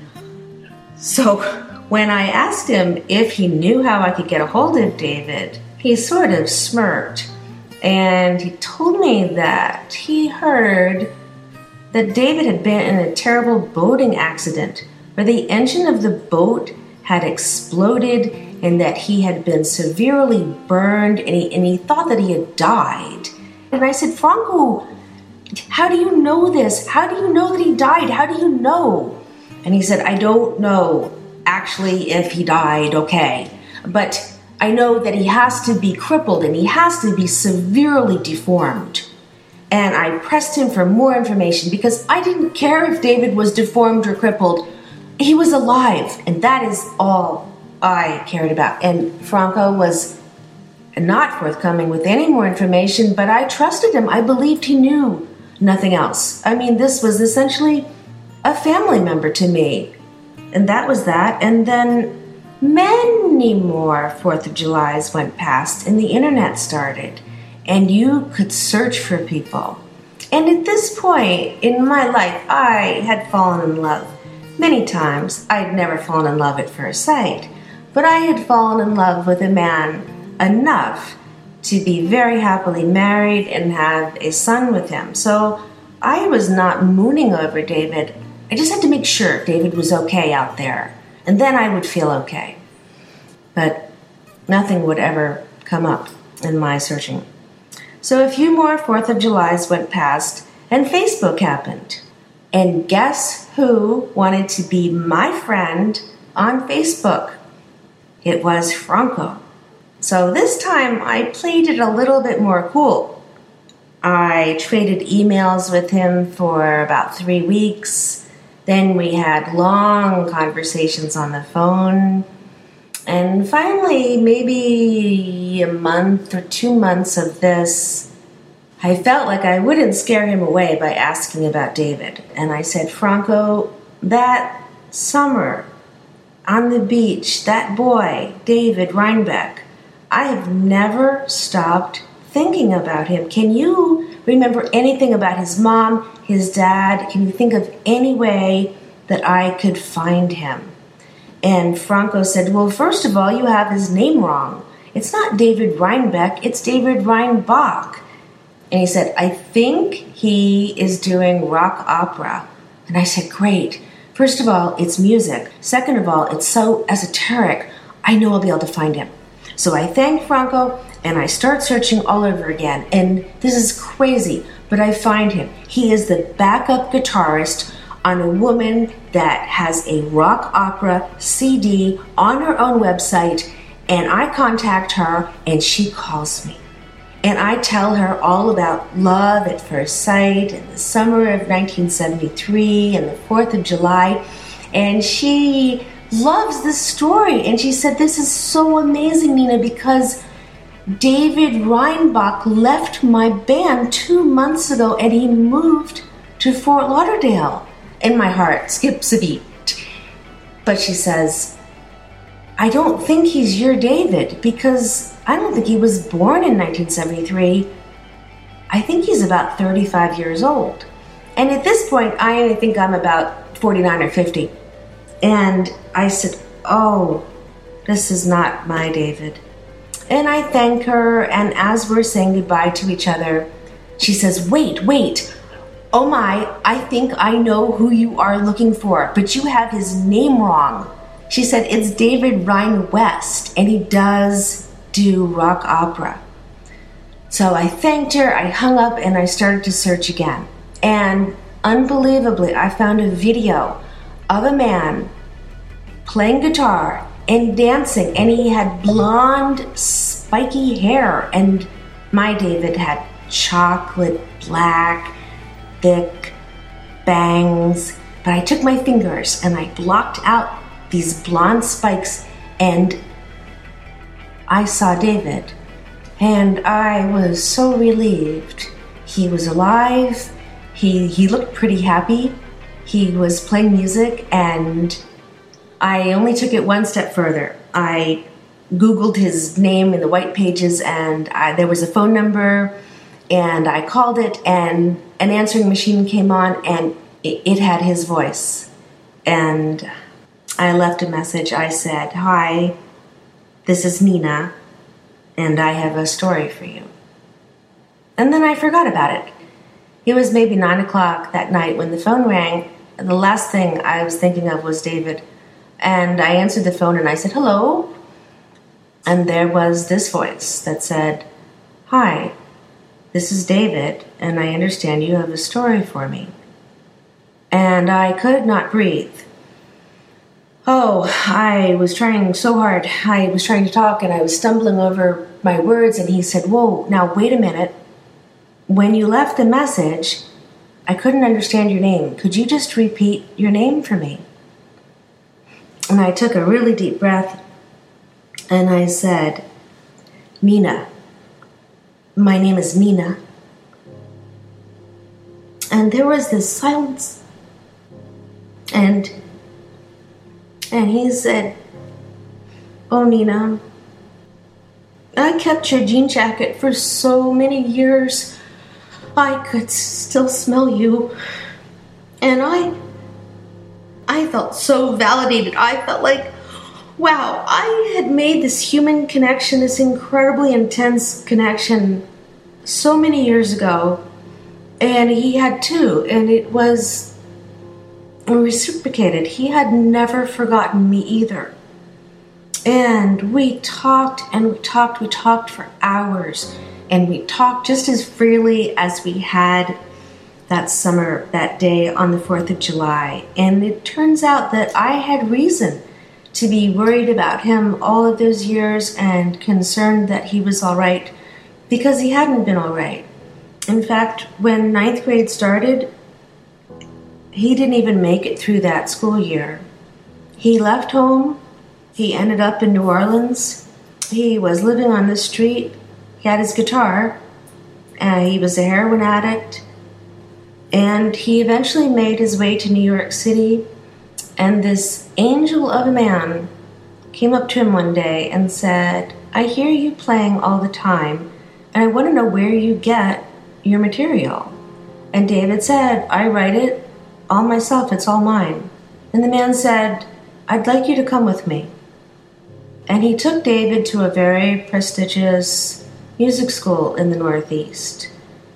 So when I asked him if he knew how I could get a hold of David, he sort of smirked. And he told me that he heard that David had been in a terrible boating accident where the engine of the boat had exploded and that he had been severely burned and he thought that he had died. And I said, "Franco, how do you know this? How do you know that he died? How do you know?" And he said, "I don't know actually if he died, okay, but I know that he has to be crippled and he has to be severely deformed." And I pressed him for more information because I didn't care if David was deformed or crippled. He was alive, and that is all I cared about. And Franco was not forthcoming with any more information, but I trusted him. I believed he knew nothing else. I mean, this was essentially a family member to me. And that was that. And then many more 4th of Julys went past, and the internet started. And you could search for people. And at this point in my life, I had fallen in love. Many times, I'd never fallen in love at first sight, but I had fallen in love with a man enough to be very happily married and have a son with him. So I was not mooning over David. I just had to make sure David was okay out there, and then I would feel okay. But nothing would ever come up in my searching. So a few more 4th of Julys went past, and Facebook happened. And guess who wanted to be my friend on Facebook? It was Franco. So this time I played it a little bit more cool. I traded emails with him for about 3 weeks. Then we had long conversations on the phone. And finally, maybe a month or 2 months of this, I felt like I wouldn't scare him away by asking about David. And I said, "Franco, that summer on the beach, that boy, David Rhinebeck, I have never stopped thinking about him. Can you remember anything about his mom, his dad? Can you think of any way that I could find him?" And Franco said, "Well, first of all, you have his name wrong. It's not David Rhinebeck, it's David Rheinbach." And he said, I think he is doing rock opera. And I said, great. First of all, it's music. Second of all, it's so esoteric. I know I'll be able to find him. So I thanked Franco, and I start searching all over again. And this is crazy, but I find him. He is the backup guitarist on a woman that has a rock opera CD on her own website, and I contact her, and she calls me. And I tell her all about love at first sight and the summer of 1973 and the 4th of July. And she loves this story. And she said, this is so amazing, Nina, because David Reinbach left my band 2 months ago and he moved to Fort Lauderdale. And my heart skips a beat. But she says, I don't think he's your David because I don't think he was born in 1973. I think he's about 35 years old. And at this point, I think I'm about 49 or 50. And I said, oh, this is not my David. And I thank her, and as we're saying goodbye to each other, she says, wait. Oh my, I think I know who you are looking for, but you have his name wrong. She said, it's David Ryan West, and he does do rock opera. So I thanked her, I hung up, and I started to search again. And unbelievably, I found a video of a man playing guitar and dancing, and he had blonde, spiky hair, and my David had chocolate black, thick bangs. But I took my fingers and I blocked out these blonde spikes, and I saw David, and I was so relieved. He was alive. He looked pretty happy. He was playing music, and I only took it one step further. I Googled his name in the white pages, and there was a phone number, and I called it, and an answering machine came on, and it had his voice. And I left a message. I said, hi, this is Nina, and I have a story for you. And then I forgot about it. It was maybe 9 o'clock that night when the phone rang. The last thing I was thinking of was David. And I answered the phone and I said, hello. And there was this voice that said, hi, this is David, and I understand you have a story for me. And I could not breathe. Oh, I was trying so hard. I was trying to talk and I was stumbling over my words, and he said, whoa, now wait a minute. When you left the message, I couldn't understand your name. Could you just repeat your name for me? And I took a really deep breath and I said, Nina. My name is Nina. And there was this silence. And he said, oh, Nina, I kept your jean jacket for so many years. I could still smell you. And I felt so validated. I felt like, wow, I had made this human connection, this incredibly intense connection so many years ago. And he had too. And it was reciprocated. He had never forgotten me either. And we talked and we talked for hours. And we talked just as freely as we had that summer, that day on the 4th of July. And it turns out that I had reason to be worried about him all of those years and concerned that he was all right, because he hadn't been all right. In fact, when 9th grade started, he didn't even make it through that school year. He left home. He ended up in New Orleans. He was living on the street. He had his guitar. He was a heroin addict. And he eventually made his way to New York City. And this angel of a man came up to him one day and said, I hear you playing all the time, and I want to know where you get your material. And David said, I write it all myself. It's all mine. And the man said, I'd like you to come with me. And he took David to a very prestigious music school in the Northeast.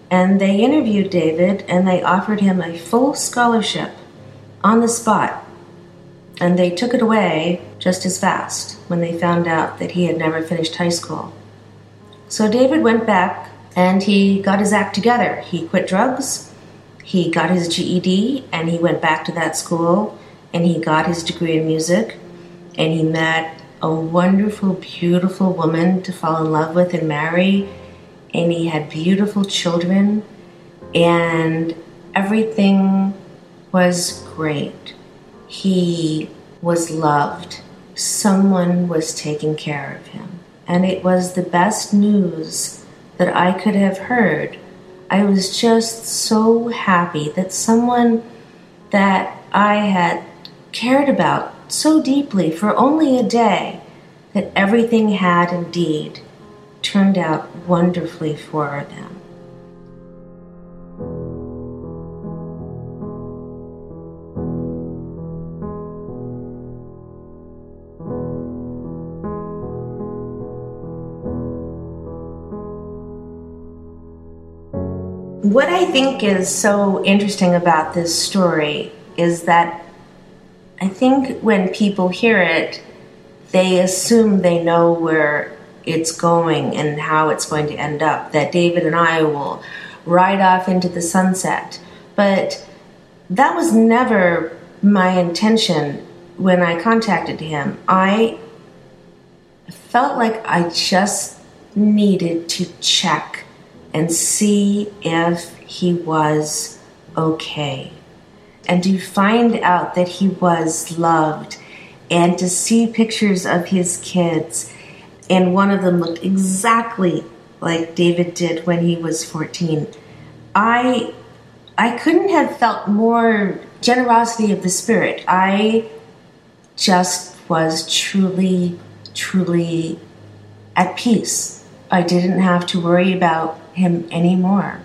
And they interviewed David, and they offered him a full scholarship on the spot. And they took it away just as fast when they found out that he had never finished high school. So David went back, and he got his act together. He quit drugs, he got his GED, and he went back to that school, and he got his degree in music, and he met a wonderful, beautiful woman to fall in love with and marry, and he had beautiful children, and everything was great. He was loved. Someone was taking care of him. And it was the best news that I could have heard. I was just so happy that someone that I had cared about so deeply for only a day, that everything had indeed turned out wonderfully for them. What I think is so interesting about this story is that I think when people hear it, they assume they know where it's going and how it's going to end up, that David and I will ride off into the sunset. But that was never my intention when I contacted him. I felt like I just needed to check and see if he was okay. And to find out that he was loved, and to see pictures of his kids, and one of them looked exactly like David did when he was 14. I couldn't have felt more generosity of the spirit. I just was truly, truly at peace. I didn't have to worry about him anymore.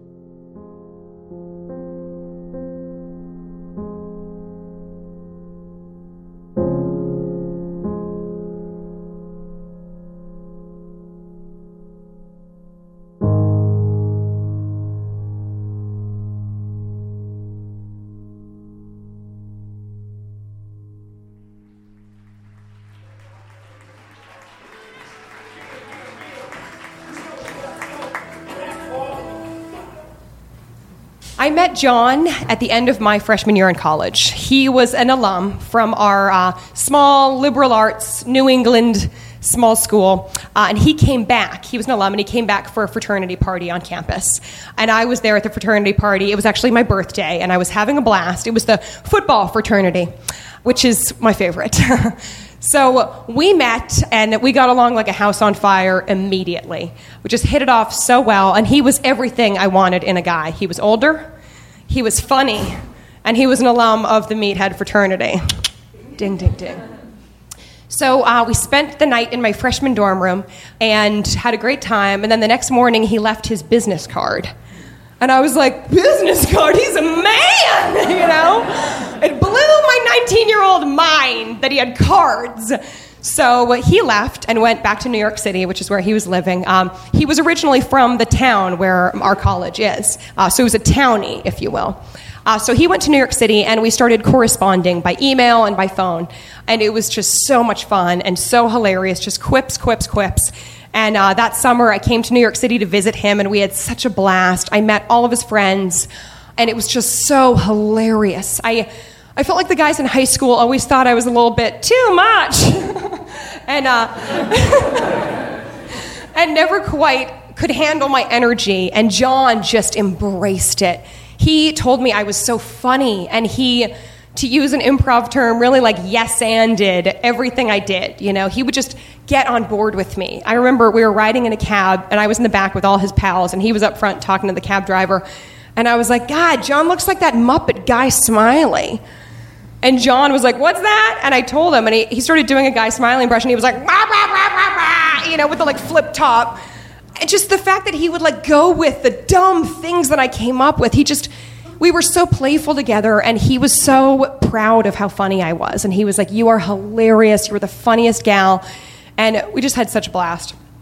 I met John at the end of my freshman year in college. He was an alum from our small liberal arts New England small school, and he came back. He was an alum, and he came back for a fraternity party on campus. And I was there at the fraternity party. It was actually my birthday, and I was having a blast. It was the football fraternity, which is my favorite. So we met, and we got along like a house on fire immediately. We just hit it off so well, and he was everything I wanted in a guy. He was older, he was funny, and he was an alum of the Meathead fraternity. Ding, ding, ding. So we spent the night in my freshman dorm room and had a great time, and then the next morning he left his business card. And I was like, business card? He's a man, you know? It blew my 19-year-old mind that he had cards. So he left and went back to New York City, which is where he was living. He was originally from the town where our college is. So he was a townie, if you will. So he went to New York City, and we started corresponding by email and by phone. And it was just so much fun and so hilarious, just quips, quips, quips. And that summer, I came to New York City to visit him, and we had such a blast. I met all of his friends, and it was just so hilarious. I felt like the guys in high school always thought I was a little bit too much. and and never quite could handle my energy. And John just embraced it. He told me I was so funny, and he, to use an improv term, really like yes-anded everything I did. You know, he would just get on board with me. I remember we were riding in a cab, and I was in the back with all his pals, and he was up front talking to the cab driver. And I was like, God, John looks like that Muppet Guy Smiley. And John was like, what's that? And I told him, and he started doing a Guy Smiley impression. He was like, rah, rah, rah, rah, rah, you know, with the like flip top. And just the fact that he would like go with the dumb things that I came up with. We were so playful together, and he was so proud of how funny I was. And he was like, you are hilarious. You were the funniest gal. And we just had such a blast.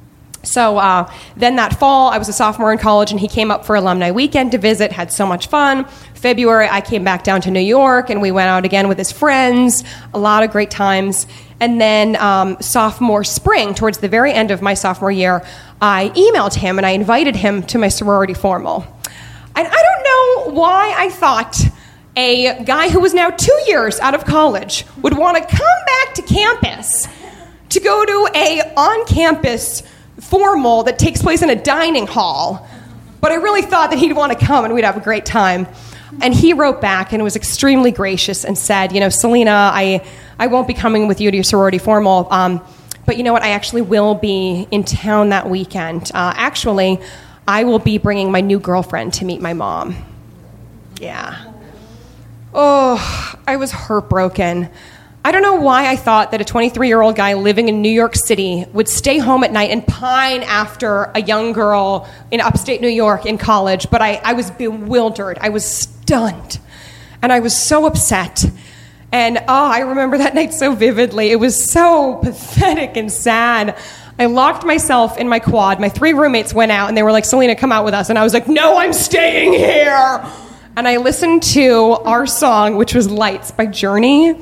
So then that fall, I was a sophomore in college, and he came up for alumni weekend to visit, had so much fun. February, I came back down to New York, and we went out again with his friends, a lot of great times. And then sophomore spring, towards the very end of my sophomore year, I emailed him, and I invited him to my sorority formal. And I don't know why I thought a guy who was now 2 years out of college would want to come back to campus to go to a on-campus formal that takes place in a dining hall. But I really thought that he'd want to come and we'd have a great time. And he wrote back and was extremely gracious and said, Selena, I won't be coming with you to your sorority formal, but you know what? I actually will be in town that weekend. Actually, I will be bringing my new girlfriend to meet my mom. Yeah. Oh, I was heartbroken. I don't know why I thought that a 23-year-old guy living in New York City would stay home at night and pine after a young girl in upstate New York in college, but I was bewildered. I was stunned. And I was so upset. And I remember that night so vividly. It was so pathetic and sad. I locked myself in my quad. My 3 roommates went out, and they were like, Selena, come out with us. And I was like, no, I'm staying here. And I listened to our song, which was Lights by Journey.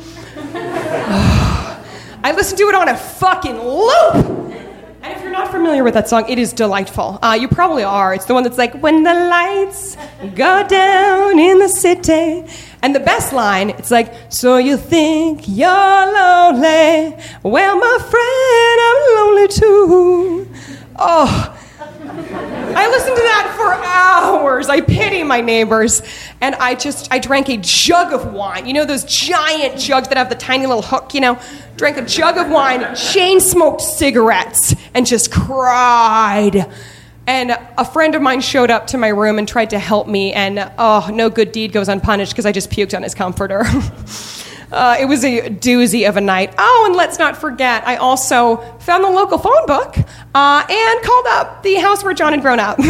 I listened to it on a fucking loop. And if you're not familiar with that song, it is delightful. You probably are. It's the one that's like, when the lights go down in the city. And the best line, it's like, so you think you're lonely. Well, my friend, I'm lonely too. Oh, I listened to that for hours. I pity my neighbors. And I drank a jug of wine. You know those giant jugs that have the tiny little hook, Drank a jug of wine, chain-smoked cigarettes, and just cried. And a friend of mine showed up to my room and tried to help me, and no good deed goes unpunished because I just puked on his comforter. It was a doozy of a night. Oh, and let's not forget, I also found the local phone book and called up the house where John had grown up.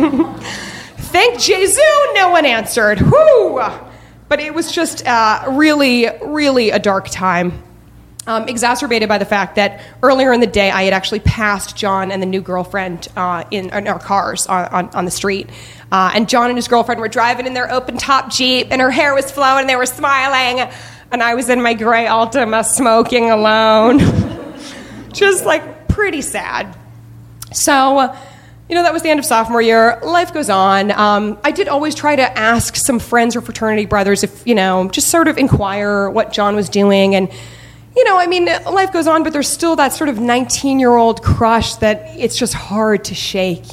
Thank Jesus, no one answered. Whew! But it was just really, really a dark time. Exacerbated by the fact that earlier in the day I had actually passed John and the new girlfriend in our cars on the street. And John and his girlfriend were driving in their open-top Jeep, and her hair was flowing, and they were smiling. And I was in my gray Altima smoking alone. Just pretty sad. So, that was the end of sophomore year. Life goes on. I did always try to ask some friends or fraternity brothers if, just sort of inquire what John was doing. And, life goes on, but there's still that sort of 19-year-old crush that it's just hard to shake,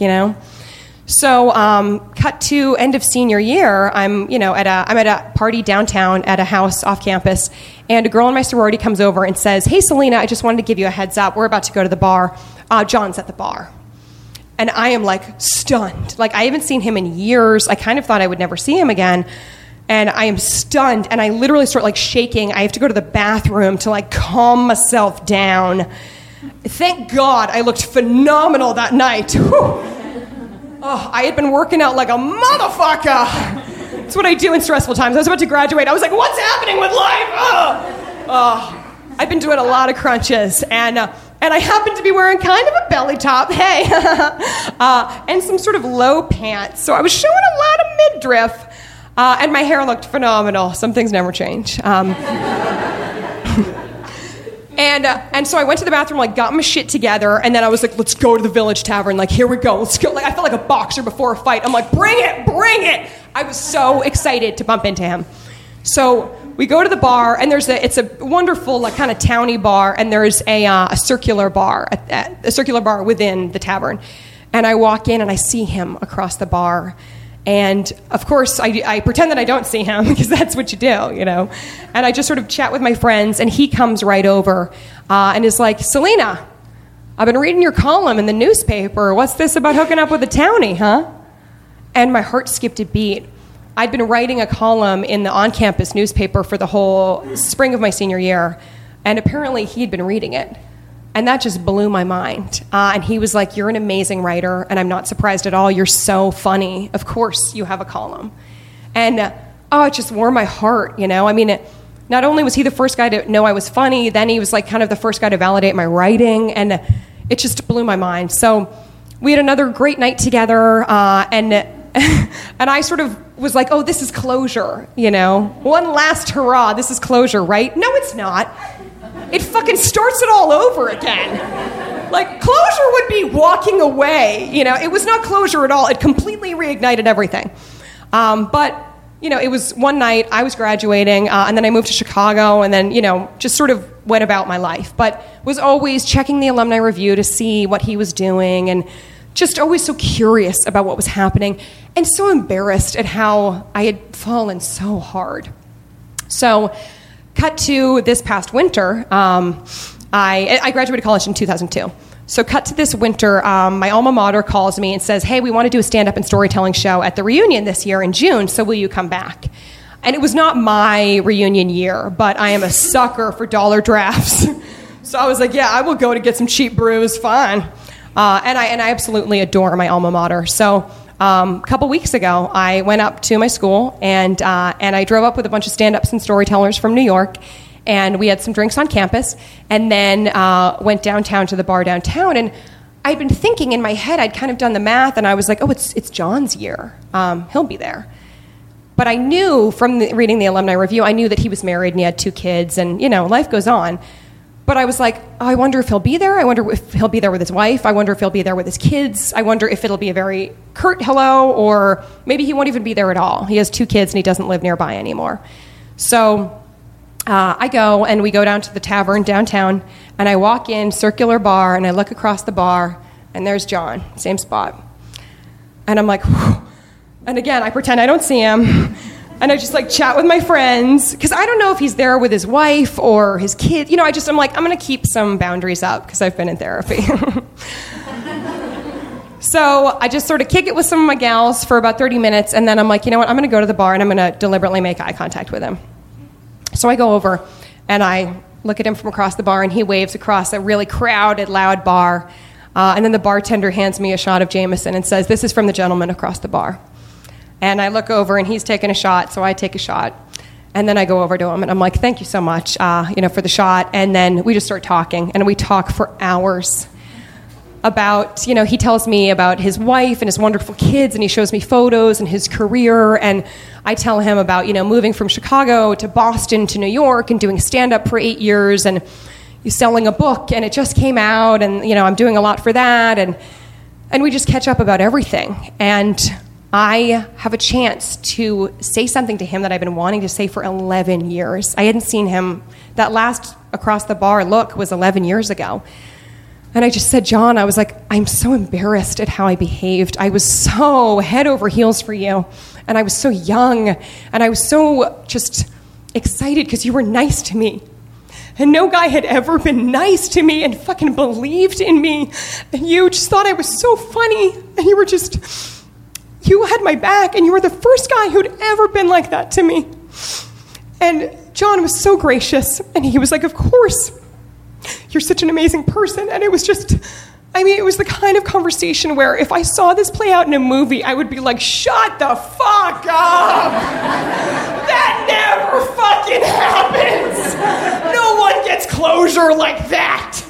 So, cut to end of senior year, I'm at a party downtown at a house off campus, and a girl in my sorority comes over and says, "Hey, Selena, I just wanted to give you a heads up. We're about to go to the bar. John's at the bar." And I am stunned. I haven't seen him in years. I kind of thought I would never see him again. And I am stunned, and I literally start shaking. I have to go to the bathroom to calm myself down. Thank God I looked phenomenal that night. Whew. Oh, I had been working out like a motherfucker. That's what I do in stressful times. I was about to graduate. I was like, what's happening with life? I've been doing a lot of crunches, and I happened to be wearing kind of a belly top, hey, and some sort of low pants. So I was showing a lot of midriff, and my hair looked phenomenal. Some things never change. And so I went to the bathroom, got my shit together, and then I was like, let's go to the Village Tavern. Here we go. Let's go. I felt like a boxer before a fight. I'm like, bring it. I was so excited to bump into him. So we go to the bar, and it's a wonderful, kind of towny bar, and there's a circular bar, a circular bar within the tavern. And I walk in, and I see him across the bar. And, of course, I pretend that I don't see him because that's what you do, And I just sort of chat with my friends, and he comes right over and is like, Selena, I've been reading your column in the newspaper. What's this about hooking up with a townie, huh? And my heart skipped a beat. I'd been writing a column in the on-campus newspaper for the whole spring of my senior year, and apparently he'd been reading it. And that just blew my mind. And he was like, you're an amazing writer, and I'm not surprised at all. You're so funny. Of course you have a column. And, it just warmed my heart, Not only was he the first guy to know I was funny, then he was kind of the first guy to validate my writing, and it just blew my mind. So we had another great night together, and I sort of was like, oh, this is closure, you know? One last hurrah, this is closure, right? No, it's not. It fucking starts it all over again. Like, closure would be walking away, you know? It was not closure at all. It completely reignited everything. But, you know, it was one night, I was graduating, and then I moved to Chicago, and then, you know, just sort of went about my life. But was always checking the alumni review to see what he was doing, and just always so curious about what was happening, and so embarrassed at how I had fallen so hard. So, cut to this past winter, I graduated college in 2002. So cut to this winter, my alma mater calls me and says, hey, we want to do a stand-up and storytelling show at the reunion this year in June, so will you come back? And it was not my reunion year, but I am a sucker for dollar drafts. So I was like, yeah, I will go to get some cheap brews, fine. And I absolutely adore my alma mater. So a couple weeks ago, I went up to my school, and I drove up with a bunch of stand-ups and storytellers from New York, and we had some drinks on campus, and then went downtown to the bar downtown. And I'd been thinking in my head, I'd kind of done the math, and I was like, oh, it's John's year. He'll be there. But I knew from reading the alumni review, I knew that he was married and he had 2 kids, and, you know, life goes on. But I was like, oh, I wonder if he'll be there. I wonder if he'll be there with his wife. I wonder if he'll be there with his kids. I wonder if it'll be a very curt hello, or maybe he won't even be there at all. He has 2 kids and he doesn't live nearby anymore. So I go, and we go down to the tavern downtown, and I walk in, circular bar, and I look across the bar, and there's John, same spot. And I'm like, whew. And again, I pretend I don't see him. And I just like chat with my friends, because I don't know if he's there with his wife or his kid. You know, I'm like, I'm going to keep some boundaries up because I've been in therapy. So I just sort of kick it with some of my gals for about 30 minutes, and then I'm like, you know what, I'm going to go to the bar and I'm going to deliberately make eye contact with him. So I go over and I look at him from across the bar, and he waves across a really crowded, loud bar. And then the bartender hands me a shot of Jameson and says, this is from the gentleman across the bar. And I look over, and he's taking a shot, so I take a shot. And then I go over to him, and I'm like, thank you so much, for the shot. And then we just start talking, and we talk for hours about, he tells me about his wife and his wonderful kids, and he shows me photos and his career. And I tell him about, moving from Chicago to Boston to New York and doing stand-up for 8 years, and selling a book, and it just came out, and, I'm doing a lot for that. And we just catch up about everything. And I have a chance to say something to him that I've been wanting to say for 11 years. I hadn't seen him. That last across the bar look was 11 years ago. And I just said, John, I was like, I'm so embarrassed at how I behaved. I was so head over heels for you. And I was so young. And I was so just excited because you were nice to me. And no guy had ever been nice to me and fucking believed in me. And you just thought I was so funny. And you had my back, and you were the first guy who'd ever been like that to me. And John was so gracious, and he was like, of course, you're such an amazing person. And it was just, it was the kind of conversation where if I saw this play out in a movie, I would be like, shut the fuck up! That never fucking happens! No one gets closure like that!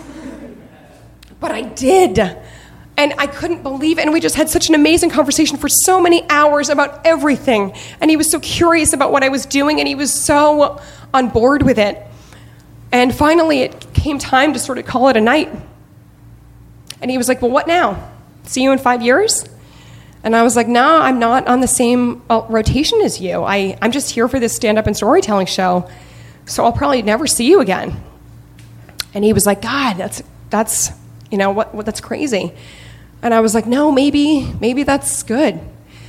But I did. And I couldn't believe it. And we just had such an amazing conversation for so many hours about everything. And he was so curious about what I was doing, and he was so on board with it. And finally, it came time to sort of call it a night. And he was like, well, what now? See you in 5 years? And I was like, no, I'm not on the same rotation as you. I'm just here for this stand-up and storytelling show, so I'll probably never see you again. And he was like, God, that's that's crazy. And I was like, no, maybe that's good.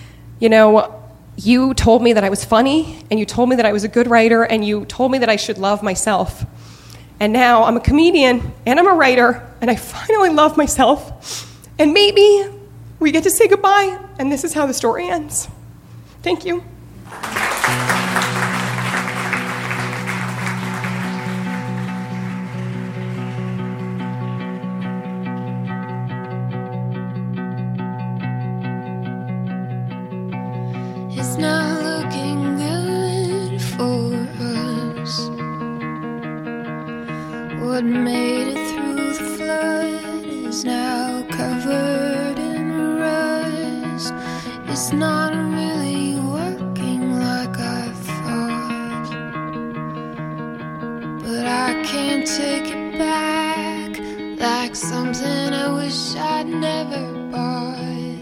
You told me that I was funny, and you told me that I was a good writer, and you told me that I should love myself. And now I'm a comedian, and I'm a writer, and I finally love myself. And maybe we get to say goodbye, and this is how the story ends. Thank you. It's not looking good for us. What made it through the flood is now covered in It's not really working like I thought, but I can't take it back, like something I wish I'd never bought.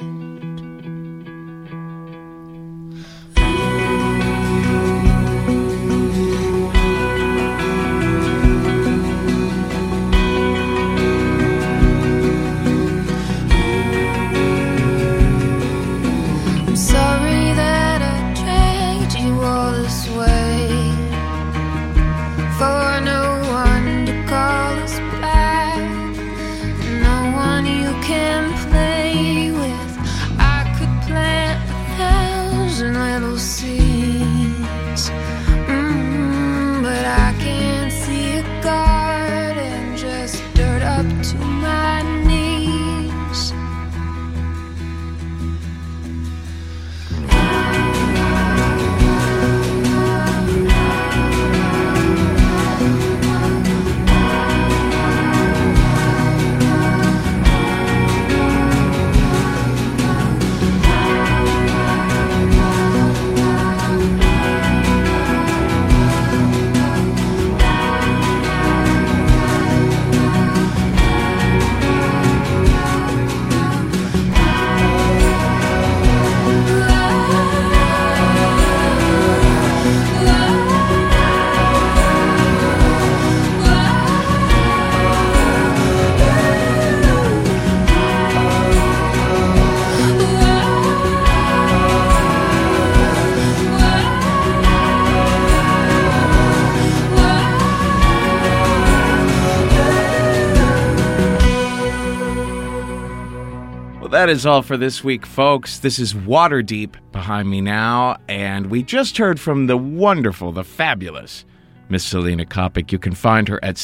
That is all for this week, folks. This is Waterdeep behind me now, and we just heard from the wonderful, the fabulous Miss Selena Kopic. You can find her at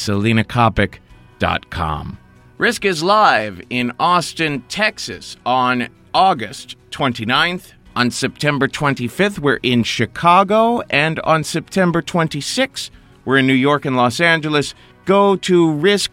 selenakopic.com. Risk is live in Austin, Texas on August 29th. On September 25th, we're in Chicago, and on September 26th, we're in New York and Los Angeles. Go to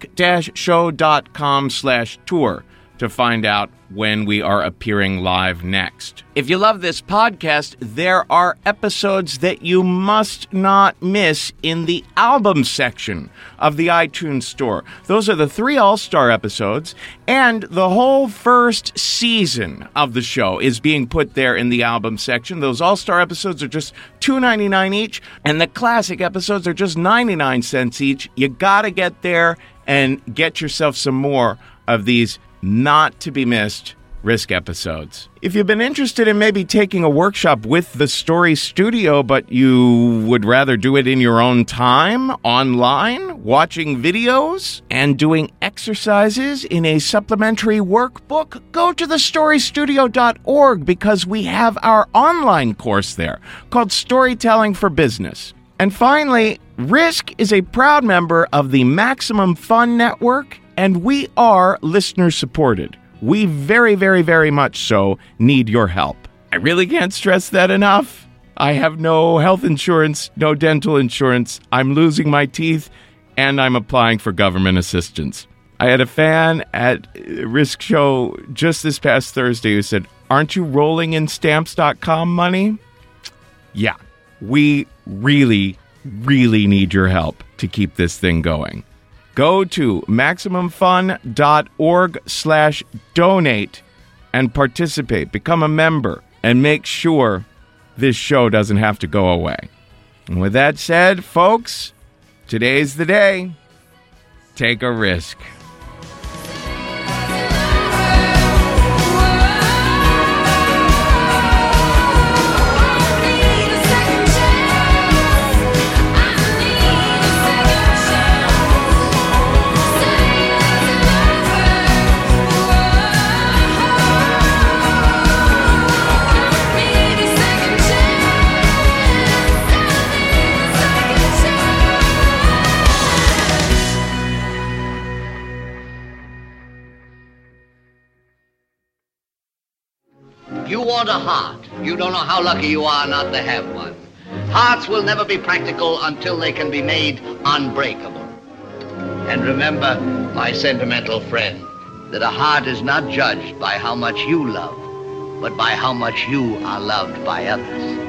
risk-show.com/tour to find out when we are appearing live next. If you love this podcast, there are episodes that you must not miss in the album section of the iTunes store. Those are the 3 All-Star episodes, and the whole first season of the show is being put there in the album section. Those All-Star episodes are just $2.99 each, and the classic episodes are just 99 cents each. You gotta get there and get yourself some more of these not-to-be-missed Risk episodes. If you've been interested in maybe taking a workshop with the Story Studio, but you would rather do it in your own time, online, watching videos, and doing exercises in a supplementary workbook, go to thestorystudio.org because we have our online course there called Storytelling for Business. And finally, Risk is a proud member of the Maximum Fun Network, and we are listener-supported. We very, very, very much so need your help. I really can't stress that enough. I have no health insurance, no dental insurance. I'm losing my teeth, and I'm applying for government assistance. I had a fan at Risk Show just this past Thursday who said, "Aren't you rolling in Stamps.com money?" Yeah, we really, really need your help to keep this thing going. Go to MaximumFun.org/donate and participate. Become a member and make sure this show doesn't have to go away. And with that said, folks, today's the day. Take a risk. You want a heart. You don't know how lucky you are not to have one. Hearts will never be practical until they can be made unbreakable. And remember, my sentimental friend, that a heart is not judged by how much you love, but by how much you are loved by others.